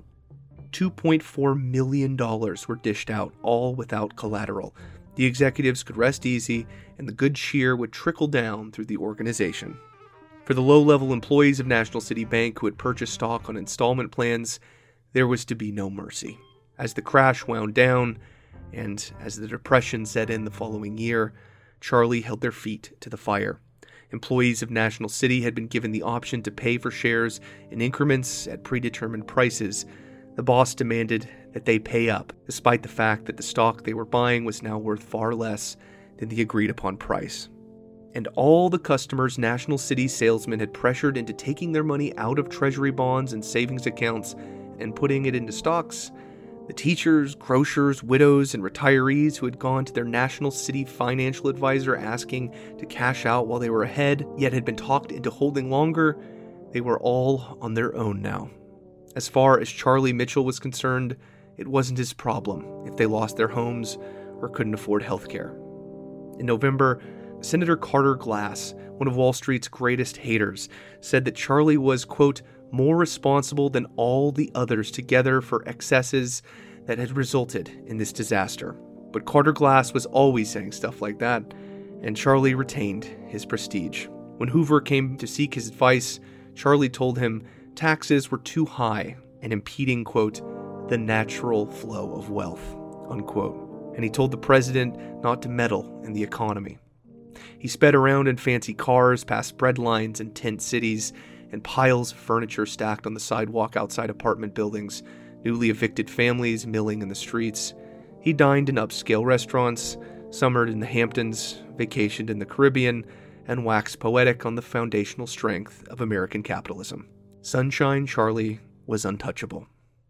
$2.4 million were dished out, all without collateral. The executives could rest easy, and the good cheer would trickle down through the organization. For the low-level employees of National City Bank who had purchased stock on installment plans, there was to be no mercy. As the crash wound down, and as the depression set in the following year, Charlie held their feet to the fire. Employees of National City had been given the option to pay for shares in increments at predetermined prices. The boss demanded that they pay up, despite the fact that the stock they were buying was now worth far less than the agreed-upon price. And all the customers National City salesmen had pressured into taking their money out of treasury bonds and savings accounts and putting it into stocks, the teachers, grocers, widows, and retirees who had gone to their National City financial advisor asking to cash out while they were ahead, yet had been talked into holding longer, they were all on their own now. As far as Charlie Mitchell was concerned, it wasn't his problem if they lost their homes or couldn't afford health care. In November, Senator Carter Glass, one of Wall Street's greatest haters, said that Charlie was, quote, more responsible than all the others together for excesses that had resulted in this disaster. But Carter Glass was always saying stuff like that, and Charlie retained his prestige. When Hoover came to seek his advice, Charlie told him taxes were too high and impeding, quote, the natural flow of wealth, unquote. And he told the president not to meddle in the economy. He sped around in fancy cars past bread lines and tent cities and piles of furniture stacked on the sidewalk outside apartment buildings, newly evicted families milling in the streets. He dined in upscale restaurants, summered in the Hamptons, vacationed in the Caribbean, and waxed poetic on the foundational strength of American capitalism. Sunshine Charlie was untouchable.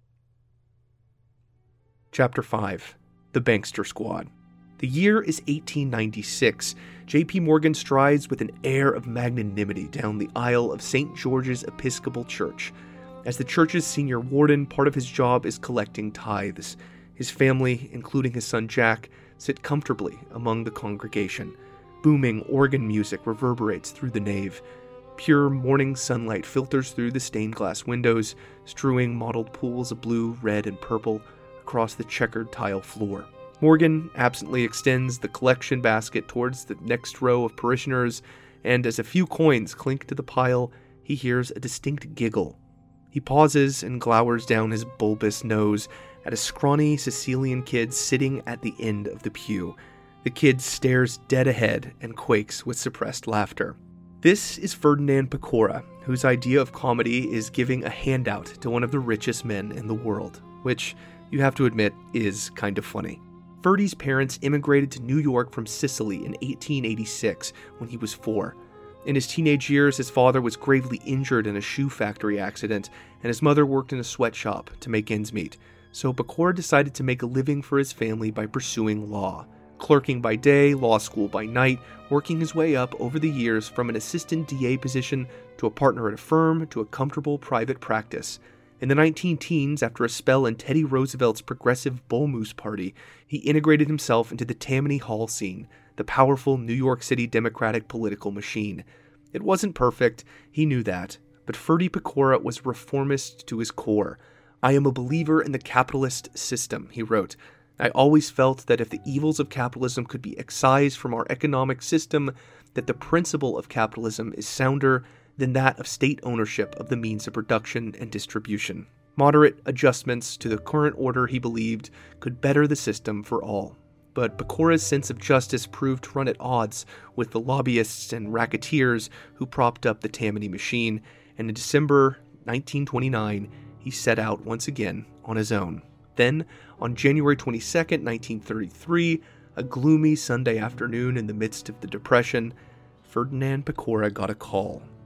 Chapter 5. The Bankster Squad. The year is 1896. J.P. Morgan strides with an air of magnanimity down the aisle of St. George's Episcopal Church. As the church's senior warden, part of his job is collecting tithes. His family, including his son Jack, sit comfortably among the congregation. Booming organ music reverberates through the nave. Pure morning sunlight filters through the stained glass windows, strewing mottled pools of blue, red, and purple across the checkered tile floor. Morgan absently extends the collection basket towards the next row of parishioners, and as a few coins clink to the pile, he hears a distinct giggle. He pauses and glowers down his bulbous nose at a scrawny Sicilian kid sitting at the end of the pew. The kid stares dead ahead and quakes with suppressed laughter. This is Ferdinand Pecora, whose idea of comedy is giving a handout to one of the richest men in the world, which, you have to admit, is kind of funny. Ferdy's parents immigrated to New York from Sicily in 1886 when he was 4. In his teenage years, his father was gravely injured in a shoe factory accident, and his mother worked in a sweatshop to make ends meet. So Pecora decided to make a living for his family by pursuing law. Clerking by day, law school by night, working his way up over the years from an assistant DA position to a partner at a firm to a comfortable private practice. In the 19-teens, after a spell in Teddy Roosevelt's Progressive Bull Moose Party, he integrated himself into the Tammany Hall scene, the powerful New York City Democratic political machine. It wasn't perfect, he knew that, but Ferdy Pecora was reformist to his core. "I am a believer in the capitalist system," he wrote. "I always felt that if the evils of capitalism could be excised from our economic system, that the principle of capitalism is sounder than that of state ownership of the means of production and distribution. Moderate adjustments to the current order, he believed, could better the system for all." But Pecora's sense of justice proved to run at odds with the lobbyists and racketeers who propped up the Tammany machine, and in December 1929, he set out once again on his own. Then, on January 22, 1933, a gloomy Sunday afternoon in the midst of the Depression, Ferdinand Pecora got a call.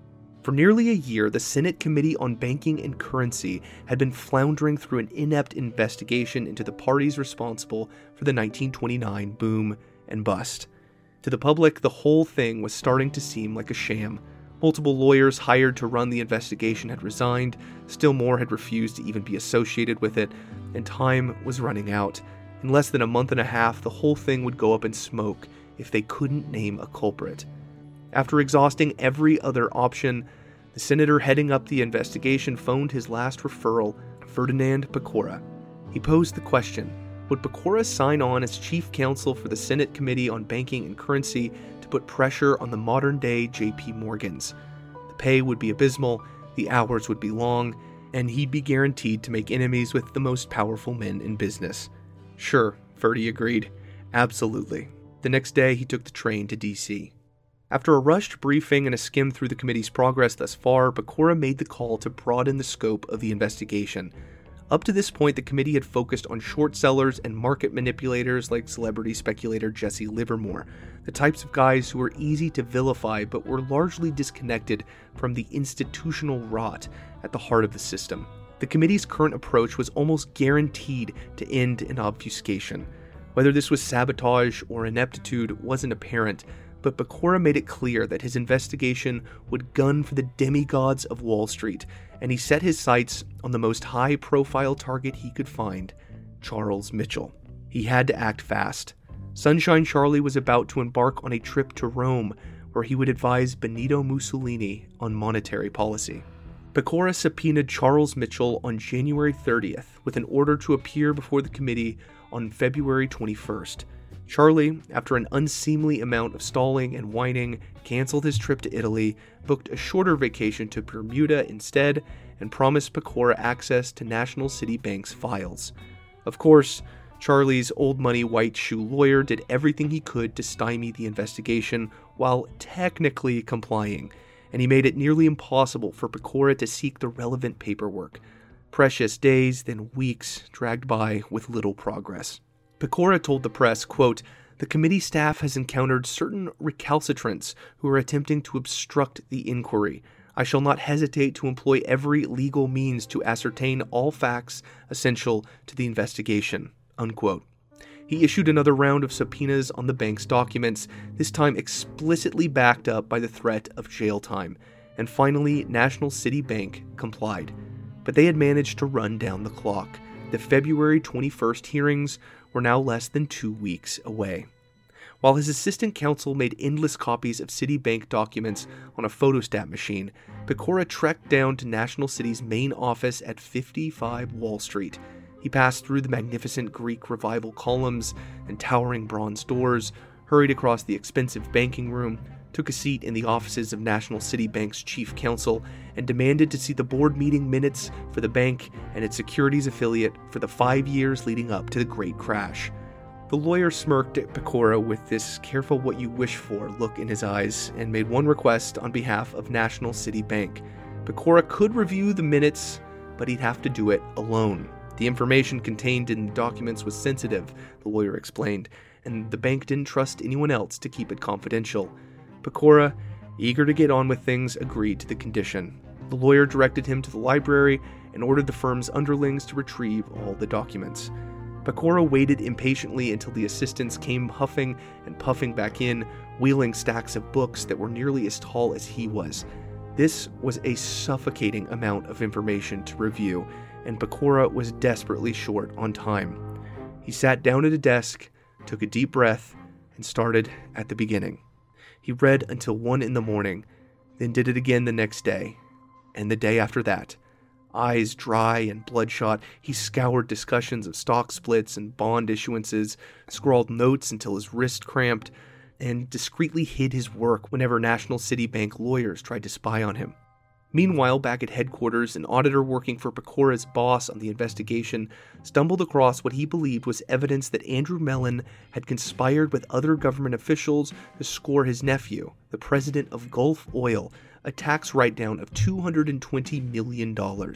For nearly a year, the Senate Committee on Banking and Currency had been floundering through an inept investigation into the parties responsible for the 1929 boom and bust. To the public, the whole thing was starting to seem like a sham. Multiple lawyers hired to run the investigation had resigned, still more had refused to even be associated with it, and time was running out. In less than a month and a half, the whole thing would go up in smoke if they couldn't name a culprit. After exhausting every other option, the senator heading up the investigation phoned his last referral, Ferdinand Pecora. He posed the question, would Pecora sign on as chief counsel for the Senate Committee on Banking and Currency to put pressure on the modern-day J.P. Morgans? The pay would be abysmal, the hours would be long, and he'd be guaranteed to make enemies with the most powerful men in business. Sure, Ferdy agreed. Absolutely. The next day, he took the train to D.C. After a rushed briefing and a skim through the committee's progress thus far, Pecora made the call to broaden the scope of the investigation. Up to this point, the committee had focused on short sellers and market manipulators like celebrity speculator Jesse Livermore, the types of guys who were easy to vilify but were largely disconnected from the institutional rot at the heart of the system. The committee's current approach was almost guaranteed to end in obfuscation. Whether this was sabotage or ineptitude wasn't apparent, but Pecora made it clear that his investigation would gun for the demigods of Wall Street, and he set his sights on the most high-profile target he could find, Charles Mitchell. He had to act fast. Sunshine Charlie was about to embark on a trip to Rome, where he would advise Benito Mussolini on monetary policy. Pecora subpoenaed Charles Mitchell on January 30th with an order to appear before the committee on February 21st. Charlie, after an unseemly amount of stalling and whining, canceled his trip to Italy, booked a shorter vacation to Bermuda instead, and promised Pecora access to National City Bank's files. Of course, Charlie's old money white shoe lawyer did everything he could to stymie the investigation while technically complying, and he made it nearly impossible for Pecora to seek the relevant paperwork. Precious days, then weeks, dragged by with little progress. Pecora told the press, quote, "The committee staff has encountered certain recalcitrants who are attempting to obstruct the inquiry. I shall not hesitate to employ every legal means to ascertain all facts essential to the investigation," unquote. He issued another round of subpoenas on the bank's documents, this time explicitly backed up by the threat of jail time, and finally National City Bank complied. But they had managed to run down the clock. The February 21st hearings were now less than 2 weeks away. While his assistant counsel made endless copies of Citibank documents on a photostat machine, Pecora trekked down to National City's main office at 55 Wall Street. He passed through the magnificent Greek Revival columns and towering bronze doors, hurried across the expensive banking room, took a seat in the offices of National City Bank's chief counsel, and demanded to see the board meeting minutes for the bank and its securities affiliate for the 5 years leading up to the Great Crash. The lawyer smirked at Pecora with this careful what you wish for look in his eyes and made one request on behalf of National City Bank. Pecora could review the minutes, but he'd have to do it alone. The information contained in the documents was sensitive, the lawyer explained, and the bank didn't trust anyone else to keep it confidential. Pecora, eager to get on with things, agreed to the condition. The lawyer directed him to the library and ordered the firm's underlings to retrieve all the documents. Pecora waited impatiently until the assistants came huffing and puffing back in, wheeling stacks of books that were nearly as tall as he was. This was a suffocating amount of information to review, and Pecora was desperately short on time. He sat down at a desk, took a deep breath, and started at the beginning. He read until 1 a.m, then did it again the next day, and the day after that. Eyes dry and bloodshot, he scoured discussions of stock splits and bond issuances, scrawled notes until his wrist cramped, and discreetly hid his work whenever National City Bank lawyers tried to spy on him. Meanwhile, back at headquarters, an auditor working for Pecora's boss on the investigation stumbled across what he believed was evidence that Andrew Mellon had conspired with other government officials to score his nephew, the president of Gulf Oil, a tax write-down of $220 million.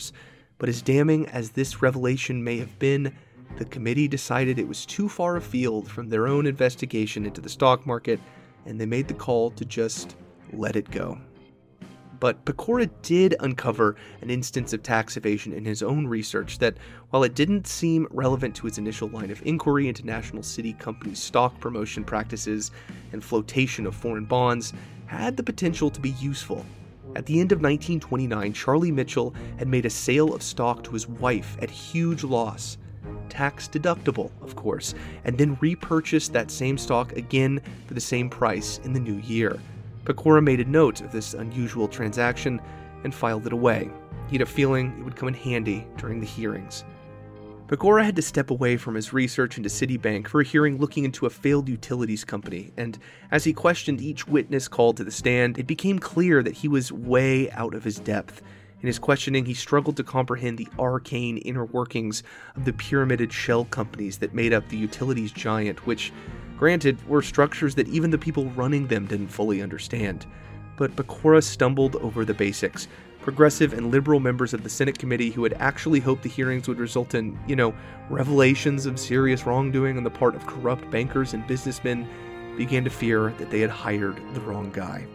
But as damning as this revelation may have been, the committee decided it was too far afield from their own investigation into the stock market, and they made the call to just let it go. but Pecora did uncover an instance of tax evasion in his own research that, while it didn't seem relevant to his initial line of inquiry into National City Company's stock promotion practices and flotation of foreign bonds, had the potential to be useful. At the end of 1929, Charlie Mitchell had made a sale of stock to his wife at huge loss, tax deductible, of course, and then repurchased that same stock again for the same price in the new year. Pecora made a note of this unusual transaction and filed it away. He had a feeling it would come in handy during the hearings. Pecora had to step away from his research into Citibank for a hearing looking into a failed utilities company, and as he questioned each witness called to the stand, it became clear that he was way out of his depth. In his questioning, he struggled to comprehend the arcane inner workings of the pyramided shell companies that made up the utilities giant, which, granted, were structures that even the people running them didn't fully understand. But Pecora stumbled over the basics. Progressive and liberal members of the Senate committee who had actually hoped the hearings would result in, revelations of serious wrongdoing on the part of corrupt bankers and businessmen began to fear that they had hired the wrong guy.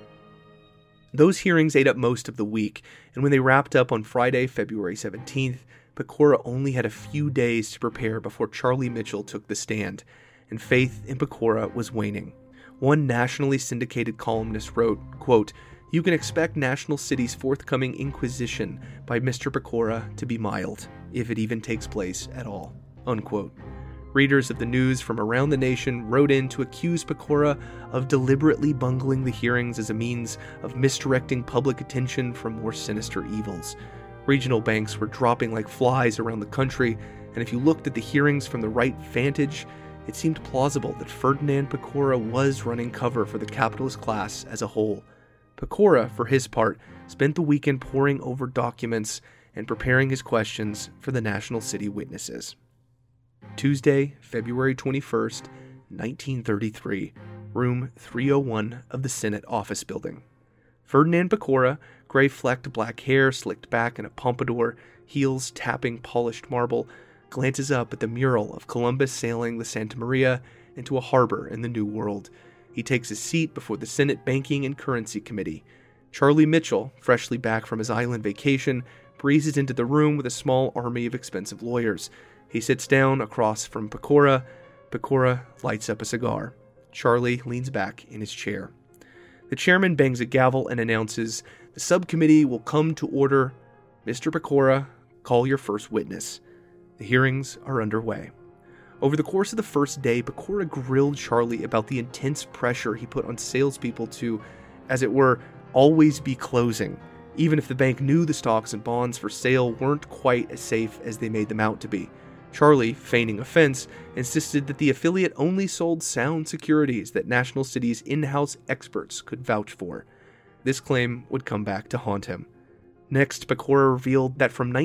Those hearings ate up most of the week, and when they wrapped up on Friday, February 17th, Pecora only had a few days to prepare before Charlie Mitchell took the stand, and faith in Pecora was waning. One nationally syndicated columnist wrote, quote, "You can expect National City's forthcoming inquisition by Mr. Pecora to be mild, if it even takes place at all," unquote. Readers of the news from around the nation wrote in to accuse Pecora of deliberately bungling the hearings as a means of misdirecting public attention from more sinister evils. Regional banks were dropping like flies around the country, and if you looked at the hearings from the right vantage, it seemed plausible that Ferdinand Pecora was running cover for the capitalist class as a whole. Pecora, for his part, spent the weekend poring over documents and preparing his questions for the National City witnesses. Tuesday, February 21st, 1933, room 301 of the Senate office building. Ferdinand Pecora, gray-flecked black hair slicked back in a pompadour, heels tapping polished marble, glances up at the mural of Columbus sailing the Santa Maria into a harbor in the New World. He takes his seat before the Senate Banking and Currency Committee. Charlie Mitchell, freshly back from his island vacation, breezes into the room with a small army of expensive lawyers. He sits down across from Pecora. Pecora lights up a cigar. Charlie leans back in his chair. The chairman bangs a gavel and announces, "The subcommittee will come to order. Mr. Pecora, call your first witness." The hearings are underway. Over the course of the first day, Pecora grilled Charlie about the intense pressure he put on salespeople to, as it were, always be closing, even if the bank knew the stocks and bonds for sale weren't quite as safe as they made them out to be. Charlie, feigning offense, insisted that the affiliate only sold sound securities that National City's in-house experts could vouch for. This claim would come back to haunt him. Next, Pecora revealed that from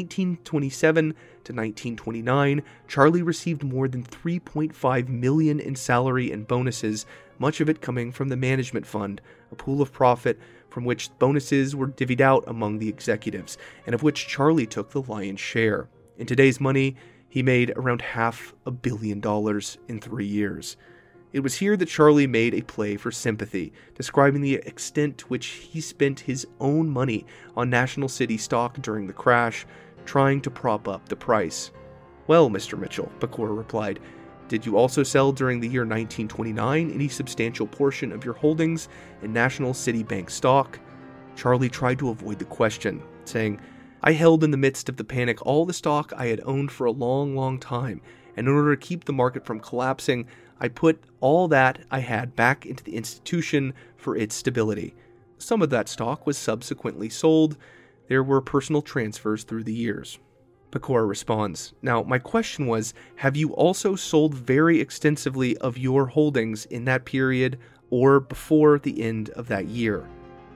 1927 to 1929, Charlie received more than $3.5 million in salary and bonuses, much of it coming from the management fund, a pool of profit from which bonuses were divvied out among the executives, and of which Charlie took the lion's share. In today's money, he made around $500 million in 3 years. It was here that Charlie made a play for sympathy, describing the extent to which he spent his own money on National City stock during the crash, trying to prop up the price. "Well, Mr. Mitchell," Pecora replied, "did you also sell during the year 1929 any substantial portion of your holdings in National City Bank stock?" Charlie tried to avoid the question, saying, "I held in the midst of the panic all the stock I had owned for a long, long time, and in order to keep the market from collapsing, I put all that I had back into the institution for its stability. Some of that stock was subsequently sold. There were personal transfers through the years." Pecora responds, "Now, my question was, have you also sold very extensively of your holdings in that period or before the end of that year?"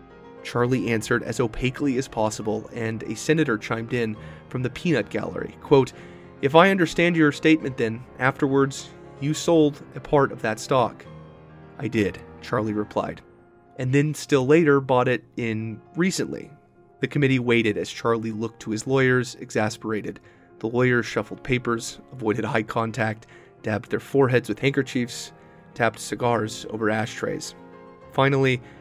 Charlie answered as opaquely as possible, and a senator chimed in from the peanut gallery, quote, "If I understand your statement then, afterwards, you sold a part of that stock." "I did," Charlie replied, "and then still later bought it in recently." The committee waited as Charlie looked to his lawyers, exasperated. The lawyers shuffled papers, avoided eye contact, dabbed their foreheads with handkerchiefs, tapped cigars over ashtrays. Finally,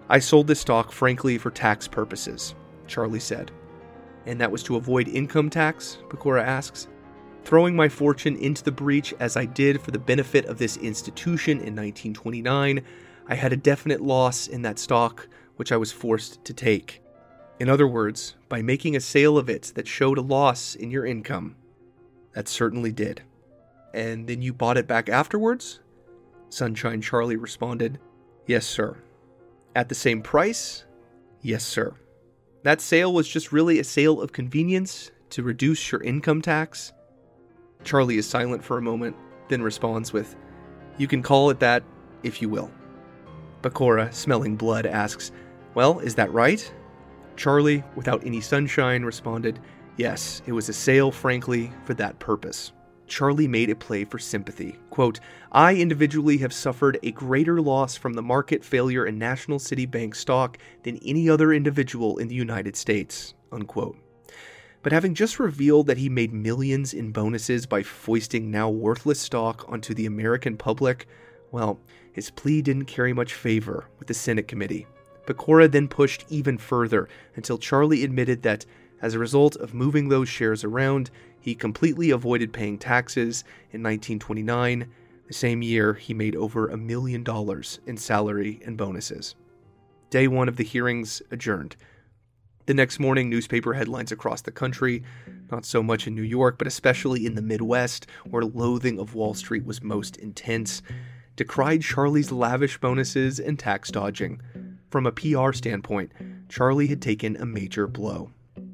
"I sold this stock, frankly, for tax purposes," Charlie said. "And that was to avoid income tax?" Pecora asks. "Throwing my fortune into the breach as I did for the benefit of this institution in 1929, I had a definite loss in that stock, which I was forced to take. In other words, by making a sale of it that showed a loss in your income." "That certainly did." "And then you bought it back afterwards?" Sunshine Charlie responded, "Yes, sir." "At the same price?" "Yes, sir." "That sale was just really a sale of convenience to reduce your income tax?" Charlie is silent for a moment, then responds with, "You can call it that, if you will." Pecora, smelling blood, asks, "Well, is that right?" Charlie, without any sunshine, responded, "Yes, it was a sale, frankly, for that purpose." Charlie made a play for sympathy. Quote, "I individually have suffered a greater loss from the market failure in National City Bank stock than any other individual in the United States." Unquote. But having just revealed that he made millions in bonuses by foisting now worthless stock onto the American public, well, his plea didn't carry much favor with the Senate committee. Pecora then pushed even further until Charlie admitted that, as a result of moving those shares around, he completely avoided paying taxes in 1929, the same year he made over $1 million in salary and bonuses. Day one of the hearings adjourned. The next morning, newspaper headlines across the country, not so much in New York, but especially in the Midwest, where loathing of Wall Street was most intense, decried Charlie's lavish bonuses and tax dodging. From a PR standpoint, Charlie had taken a major blow.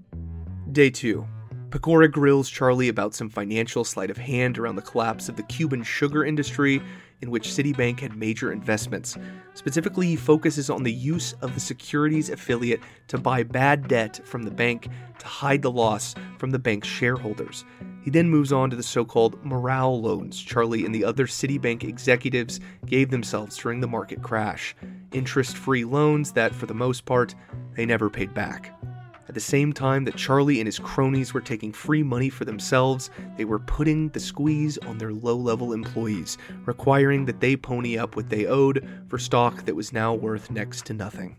Day 2. Pecora grills Charlie about some financial sleight of hand around the collapse of the Cuban sugar industry, in which Citibank had major investments. Specifically, he focuses on the use of the securities affiliate to buy bad debt from the bank to hide the loss from the bank's shareholders. He then moves on to the so-called morale loans Charlie and the other Citibank executives gave themselves during the market crash. Interest-free loans that, for the most part, they never paid back. At the same time that Charlie and his cronies were taking free money for themselves, they were putting the squeeze on their low-level employees, requiring that they pony up what they owed for stock that was now worth next to nothing.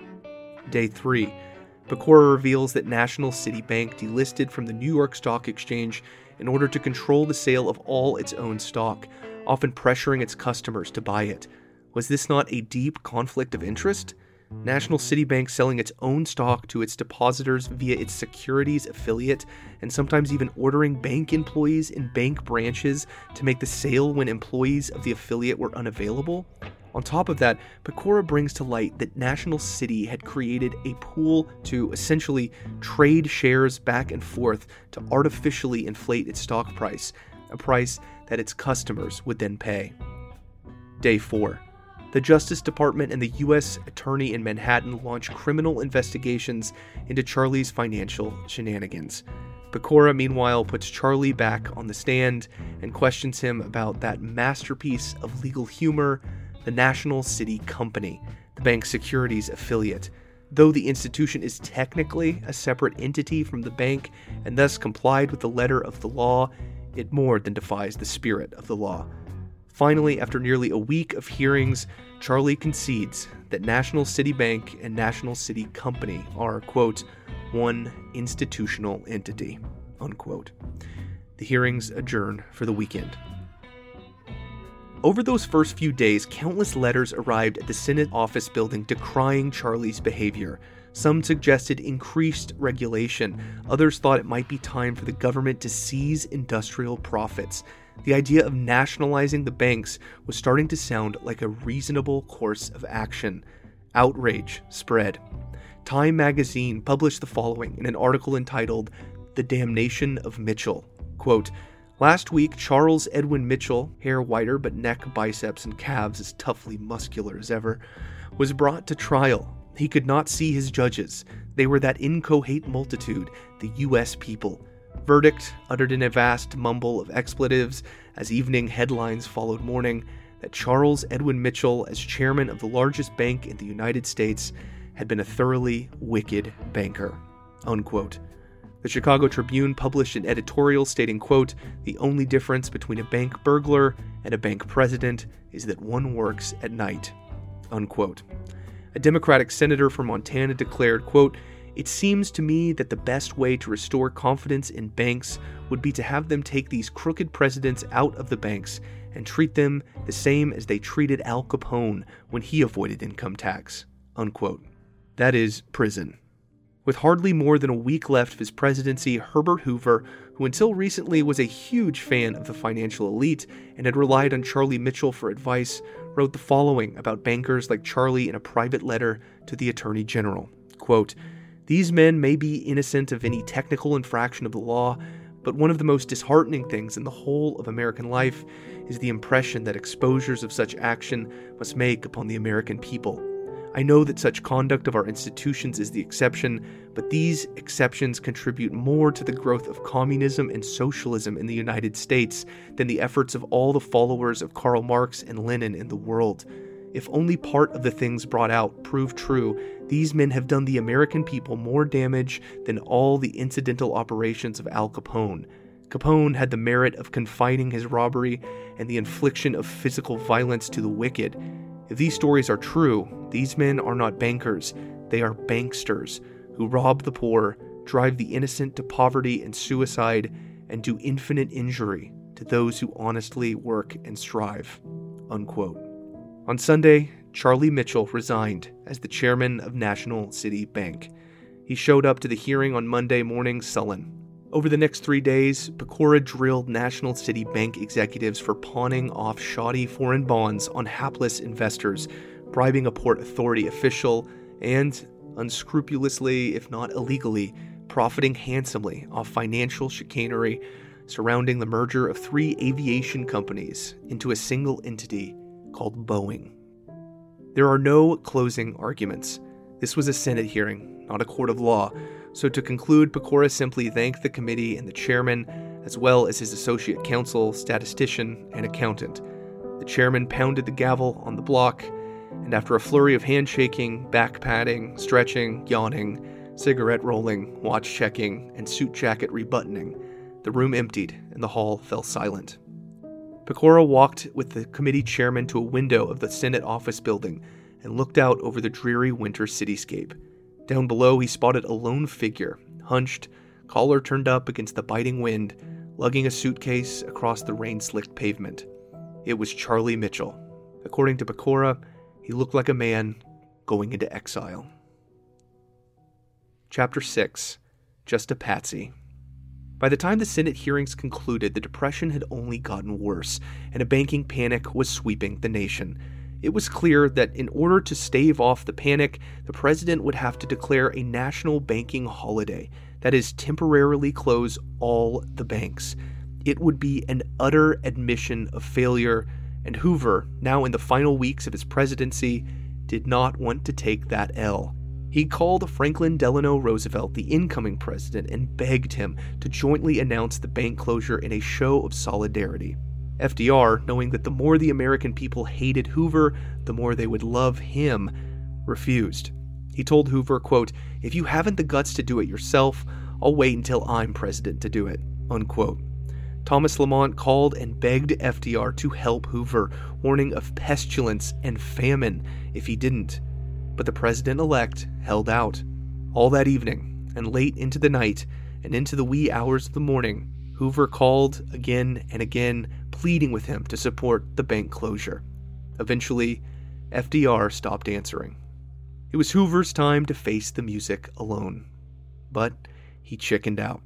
Day 3. Pecora reveals that National City Bank delisted from the New York Stock Exchange in order to control the sale of all its own stock, often pressuring its customers to buy it. Was this not a deep conflict of interest? National City Bank selling its own stock to its depositors via its securities affiliate, and sometimes even ordering bank employees in bank branches to make the sale when employees of the affiliate were unavailable? On top of that, Pecora brings to light that National City had created a pool to essentially trade shares back and forth to artificially inflate its stock price, a price that its customers would then pay. Day 4. The Justice Department and the U.S. Attorney in Manhattan launch criminal investigations into Charlie's financial shenanigans. Pecora, meanwhile, puts Charlie back on the stand and questions him about that masterpiece of legal humor, the National City Company, the bank's securities affiliate. Though the institution is technically a separate entity from the bank and thus complied with the letter of the law, it more than defies the spirit of the law. Finally, after nearly a week of hearings, Charlie concedes that National City Bank and National City Company are, quote, one institutional entity, unquote. The hearings adjourn for the weekend. Over those first few days, countless letters arrived at the Senate office building decrying Charlie's behavior. Some suggested increased regulation. Others thought it might be time for the government to seize industrial profits. The idea of nationalizing the banks was starting to sound like a reasonable course of action. Outrage spread. Time magazine published the following in an article entitled, "The Damnation of Mitchell." Quote, "Last week, Charles Edwin Mitchell, hair whiter but neck, biceps, and calves as toughly muscular as ever, was brought to trial. He could not see his judges. They were that incoherent multitude, the U.S. people. Verdict uttered in a vast mumble of expletives as evening headlines followed morning that Charles Edwin Mitchell, as chairman of the largest bank in the United States, had been a thoroughly wicked banker." Unquote. The Chicago Tribune published an editorial stating, quote, "The only difference between a bank burglar and a bank president is that one works at night." Unquote. A Democratic senator from Montana declared, quote, "It seems to me that the best way to restore confidence in banks would be to have them take these crooked presidents out of the banks and treat them the same as they treated Al Capone when he avoided income tax," unquote. That is prison. With hardly more than a week left of his presidency, Herbert Hoover, who until recently was a huge fan of the financial elite and had relied on Charlie Mitchell for advice, wrote the following about bankers like Charlie in a private letter to the Attorney General. Quote, "These men may be innocent of any technical infraction of the law, but one of the most disheartening things in the whole of American life is the impression that exposures of such action must make upon the American people. I know that such conduct of our institutions is the exception, but these exceptions contribute more to the growth of communism and socialism in the United States than the efforts of all the followers of Karl Marx and Lenin in the world. If only part of the things brought out prove true, these men have done the American people more damage than all the incidental operations of Al Capone. Capone had the merit of confining his robbery and the infliction of physical violence to the wicked. If these stories are true, these men are not bankers, they are banksters who rob the poor, drive the innocent to poverty and suicide, and do infinite injury to those who honestly work and strive," unquote. On Sunday, Charlie Mitchell resigned as the chairman of National City Bank. He showed up to the hearing on Monday morning sullen. Over the next 3 days, Pecora drilled National City Bank executives for pawning off shoddy foreign bonds on hapless investors, bribing a Port Authority official, and unscrupulously, if not illegally, profiting handsomely off financial chicanery surrounding the merger of 3 aviation companies into a single entity called Boeing. There are no closing arguments. This was a Senate hearing, not a court of law. So to conclude, Pecora simply thanked the committee and the chairman, as well as his associate counsel, statistician, and accountant. The chairman pounded the gavel on the block, and after a flurry of handshaking, back patting, stretching, yawning, cigarette rolling, watch checking, and suit jacket rebuttoning, the room emptied and the hall fell silent. Pecora walked with the committee chairman to a window of the Senate office building and looked out over the dreary winter cityscape. Down below, he spotted a lone figure, hunched, collar turned up against the biting wind, lugging a suitcase across the rain-slicked pavement. It was Charlie Mitchell. According to Pecora, he looked like a man going into exile. Chapter 6. Just a Patsy. By the time the Senate hearings concluded, the Depression had only gotten worse, and a banking panic was sweeping the nation. It was clear that in order to stave off the panic, the president would have to declare a national banking holiday, that is, temporarily close all the banks. It would be an utter admission of failure, and Hoover, now in the final weeks of his presidency, did not want to take that L. He called Franklin Delano Roosevelt, the incoming president, and begged him to jointly announce the bank closure in a show of solidarity. FDR, knowing that the more the American people hated Hoover, the more they would love him, refused. He told Hoover, quote, "If you haven't the guts to do it yourself, I'll wait until I'm president to do it," unquote. Thomas Lamont called and begged FDR to help Hoover, warning of pestilence and famine if he didn't. But the president-elect held out. All that evening, and late into the night, and into the wee hours of the morning, Hoover called again and again, pleading with him to support the bank closure. Eventually, FDR stopped answering. It was Hoover's time to face the music alone. But he chickened out.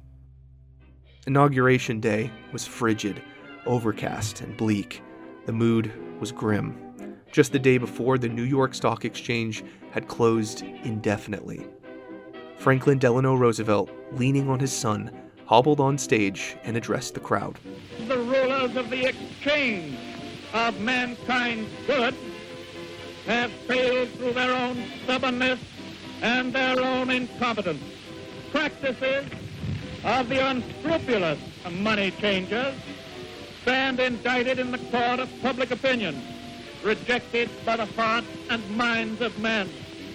Inauguration day was frigid, overcast, and bleak. The mood was grim. Just the day before, the New York Stock Exchange had closed indefinitely. Franklin Delano Roosevelt, leaning on his son, hobbled on stage and addressed the crowd.
The rulers of the exchange of mankind's good have failed through their own stubbornness and their own incompetence. Practices of the unscrupulous money changers stand indicted in the court of public opinion, rejected by the hearts and minds of men.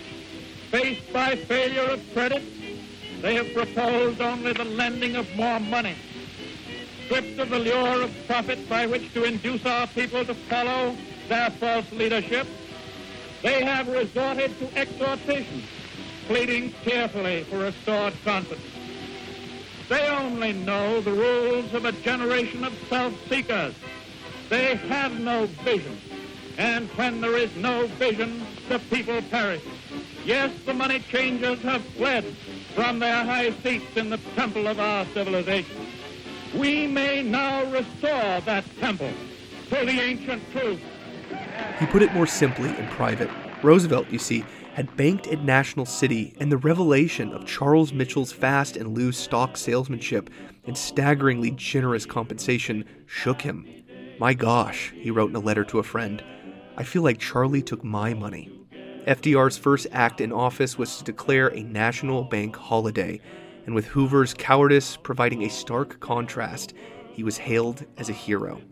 Faced by failure of credit, they have proposed only the lending of more money. Stripped of the lure of profit by which to induce our people to follow their false leadership, They have resorted to exhortation, pleading tearfully for restored confidence. They only know the rules of a generation of self-seekers. They have no vision. And when there is no vision, the people perish. Yes, the money changers have fled from their high seats in the temple of our civilization. We may now restore that temple to the ancient truth.
He put it more simply in private. Roosevelt, you see, had banked at National City, and the revelation of Charles Mitchell's fast and loose stock salesmanship and staggeringly generous compensation shook him. "My gosh," he wrote in a letter to a friend, "I feel like Charlie took my money." FDR's first act in office was to declare a national bank holiday, and with Hoover's cowardice providing a stark contrast, he was hailed as a hero.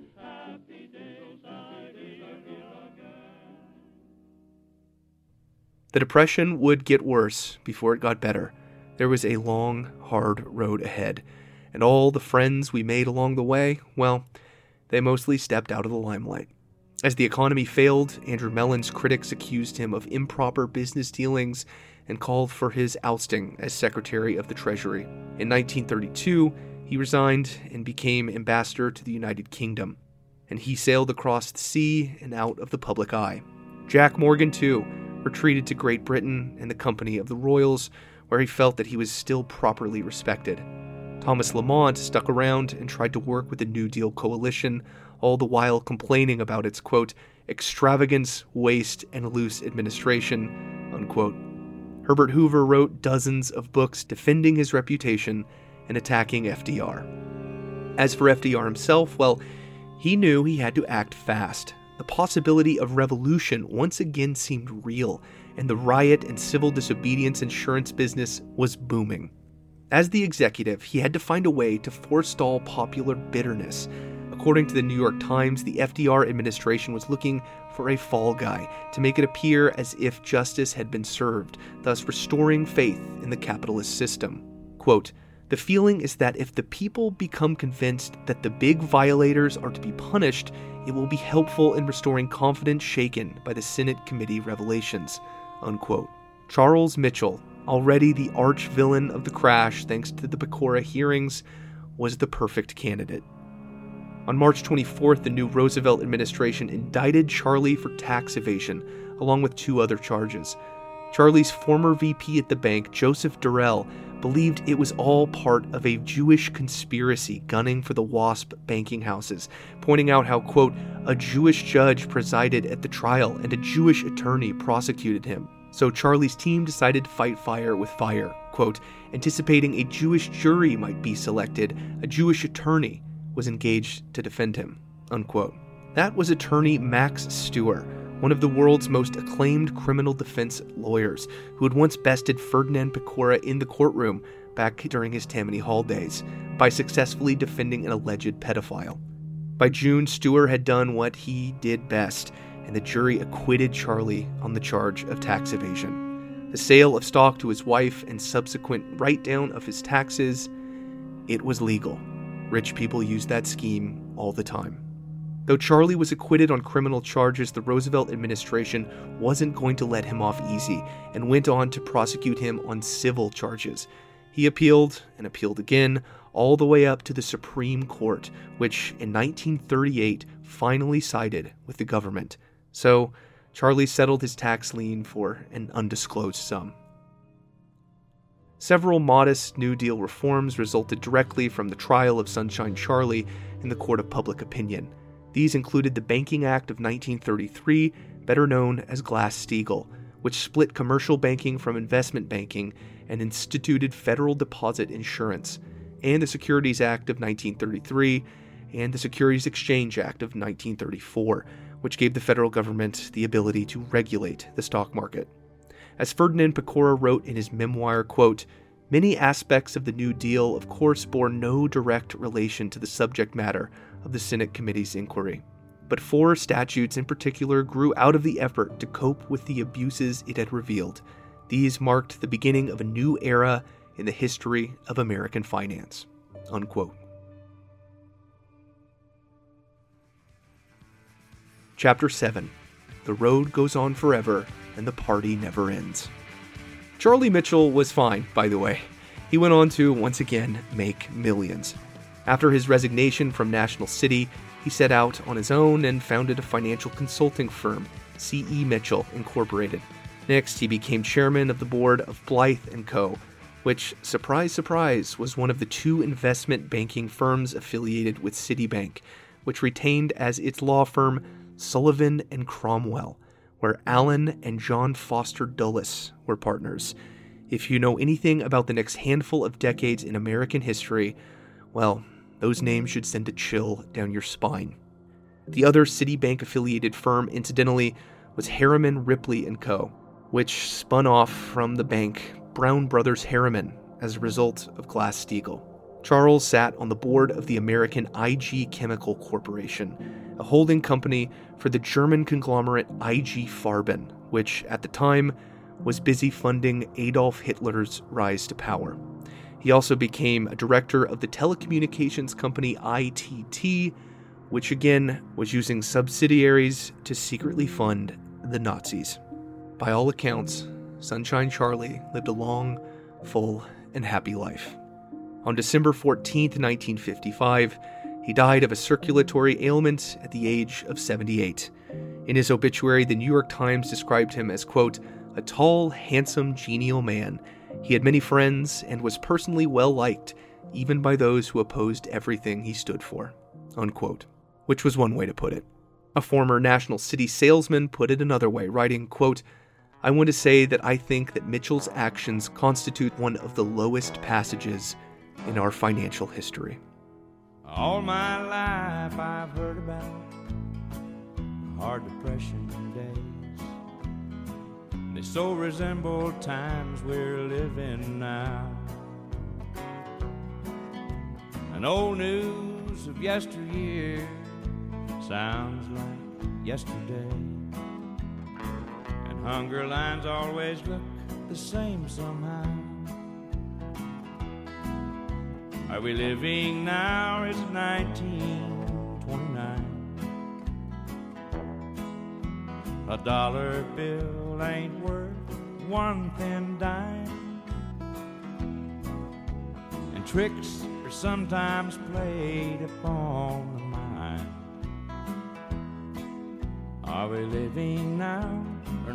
The Depression would get worse before it got better. There was a long, hard road ahead, and all the friends we made along the way, well, they mostly stepped out of the limelight. As the economy failed, Andrew Mellon's critics accused him of improper business dealings and called for his ousting as Secretary of the Treasury. In 1932, he resigned and became ambassador to the United Kingdom, and he sailed across the sea and out of the public eye. Jack Morgan, too, retreated to Great Britain in the company of the Royals, where he felt that he was still properly respected. Thomas Lamont stuck around and tried to work with the New Deal coalition, all the while complaining about its, quote, extravagance, waste, and loose administration, unquote. Herbert Hoover wrote dozens of books defending his reputation and attacking FDR. As for FDR himself, well, he knew he had to act fast. The possibility of revolution once again seemed real, and the riot and civil disobedience insurance business was booming. As the executive, he had to find a way to forestall popular bitterness. According to the New York Times, the FDR administration was looking for a fall guy to make it appear as if justice had been served, thus restoring faith in the capitalist system. Quote, "The feeling is that if the people become convinced that the big violators are to be punished, it will be helpful in restoring confidence shaken by the Senate committee revelations," unquote. Charles Mitchell, already the arch-villain of the crash thanks to the Pecora hearings, was the perfect candidate. On March 24th, the new Roosevelt administration indicted Charlie for tax evasion, along with 2 other charges. Charlie's former VP at the bank, Joseph Durrell, believed it was all part of a Jewish conspiracy gunning for the WASP banking houses, pointing out how, quote, a Jewish judge presided at the trial and a Jewish attorney prosecuted him. So Charlie's team decided to fight fire with fire, quote, anticipating a Jewish jury might be selected, a Jewish attorney was engaged to defend him, unquote. That was attorney Max Steuer, one of the world's most acclaimed criminal defense lawyers, who had once bested Ferdinand Pecora in the courtroom back during his Tammany Hall days by successfully defending an alleged pedophile. By June, Steuer had done what he did best, and the jury acquitted Charlie on the charge of tax evasion. The sale of stock to his wife and subsequent write-down of his taxes, it was legal. Rich people used that scheme all the time. Though Charlie was acquitted on criminal charges, the Roosevelt administration wasn't going to let him off easy and went on to prosecute him on civil charges. He appealed and appealed again, all the way up to the Supreme Court, which in 1938 finally sided with the government. So Charlie settled his tax lien for an undisclosed sum. Several modest New Deal reforms resulted directly from the trial of Sunshine Charlie in the court of public opinion. These included the Banking Act of 1933, better known as Glass-Steagall, which split commercial banking from investment banking and instituted federal deposit insurance, and the Securities Act of 1933 and the Securities Exchange Act of 1934, which gave the federal government the ability to regulate the stock market. As Ferdinand Pecora wrote in his memoir, quote, "Many aspects of the New Deal, of course, bore no direct relation to the subject matter of the Senate Committee's inquiry. But 4 statutes in particular grew out of the effort to cope with the abuses it had revealed. These marked the beginning of a new era in the history of American finance," unquote. Chapter 7. the road goes on forever and the party never ends. Charlie Mitchell was fine, by the way. He went on to, once again, make millions. After his resignation from National City, he set out on his own and founded a financial consulting firm, C.E. Mitchell Incorporated. Next, he became chairman of the board of Blythe & Co., which, surprise, surprise, was one of the two investment banking firms affiliated with Citibank, which retained as its law firm Sullivan & Cromwell, where Allen and John Foster Dulles were partners. If you know anything about the next handful of decades in American history, well, those names should send a chill down your spine. The other Citibank-affiliated firm, incidentally, was Harriman, Ripley & Co., which spun off from the bank Brown Brothers Harriman as a result of Glass-Steagall. Charles sat on the board of the American IG Chemical Corporation, a holding company for the German conglomerate IG Farben, which, at the time, was busy funding Adolf Hitler's rise to power. He also became a director of the telecommunications company ITT, which again was using subsidiaries to secretly fund the Nazis. By all accounts, Sunshine Charlie lived a long, full, and happy life. On December 14, 1955, he died of a circulatory ailment at the age of 78. In his obituary, the New York Times described him as, quote, a tall, handsome, genial man. He had many friends and was personally well-liked, even by those who opposed everything he stood for, unquote, which was one way to put it. A former National City salesman put it another way, writing, quote, I want to say that I think that Mitchell's actions constitute one of the lowest passages in our financial history.
All my life I've heard about hard depression days. They so resemble times we're living now. And old news of yesteryear sounds like yesterday. And hunger lines always look the same somehow. Are we living now? Is it 1929? A dollar bill ain't worth one thin dime, and tricks are sometimes played upon the mind. Are we living now or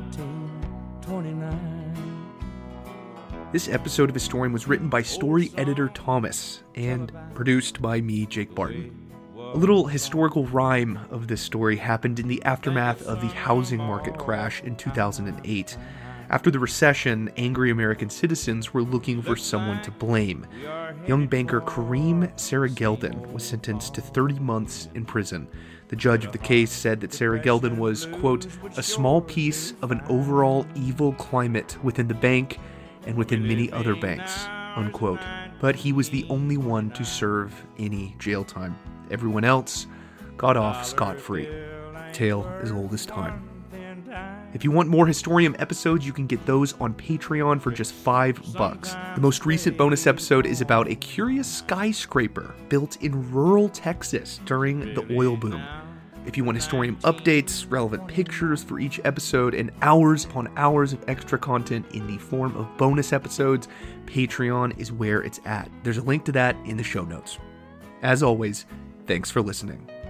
1929?
This episode of Historian was written by story editor Thomas and produced by me, Jake Barton. A little historical rhyme of this story happened in the aftermath of the housing market crash in 2008. After the recession, angry American citizens were looking for someone to blame. Young banker Kareem Sarah-Geldon was sentenced to 30 months in prison. The judge of the case said that Sarah-Geldon was, quote, a small piece of an overall evil climate within the bank and within many other banks, unquote. But he was the only one to serve any jail time. Everyone else got off scot-free. Tale as old as time. If you want more Historium episodes, you can get those on Patreon for just $5. The most recent bonus episode is about a curious skyscraper built in rural Texas during the oil boom. If you want Historium updates, relevant pictures for each episode, and hours upon hours of extra content in the form of bonus episodes, Patreon is where it's at. There's a link to that in the show notes. As always, thanks for listening.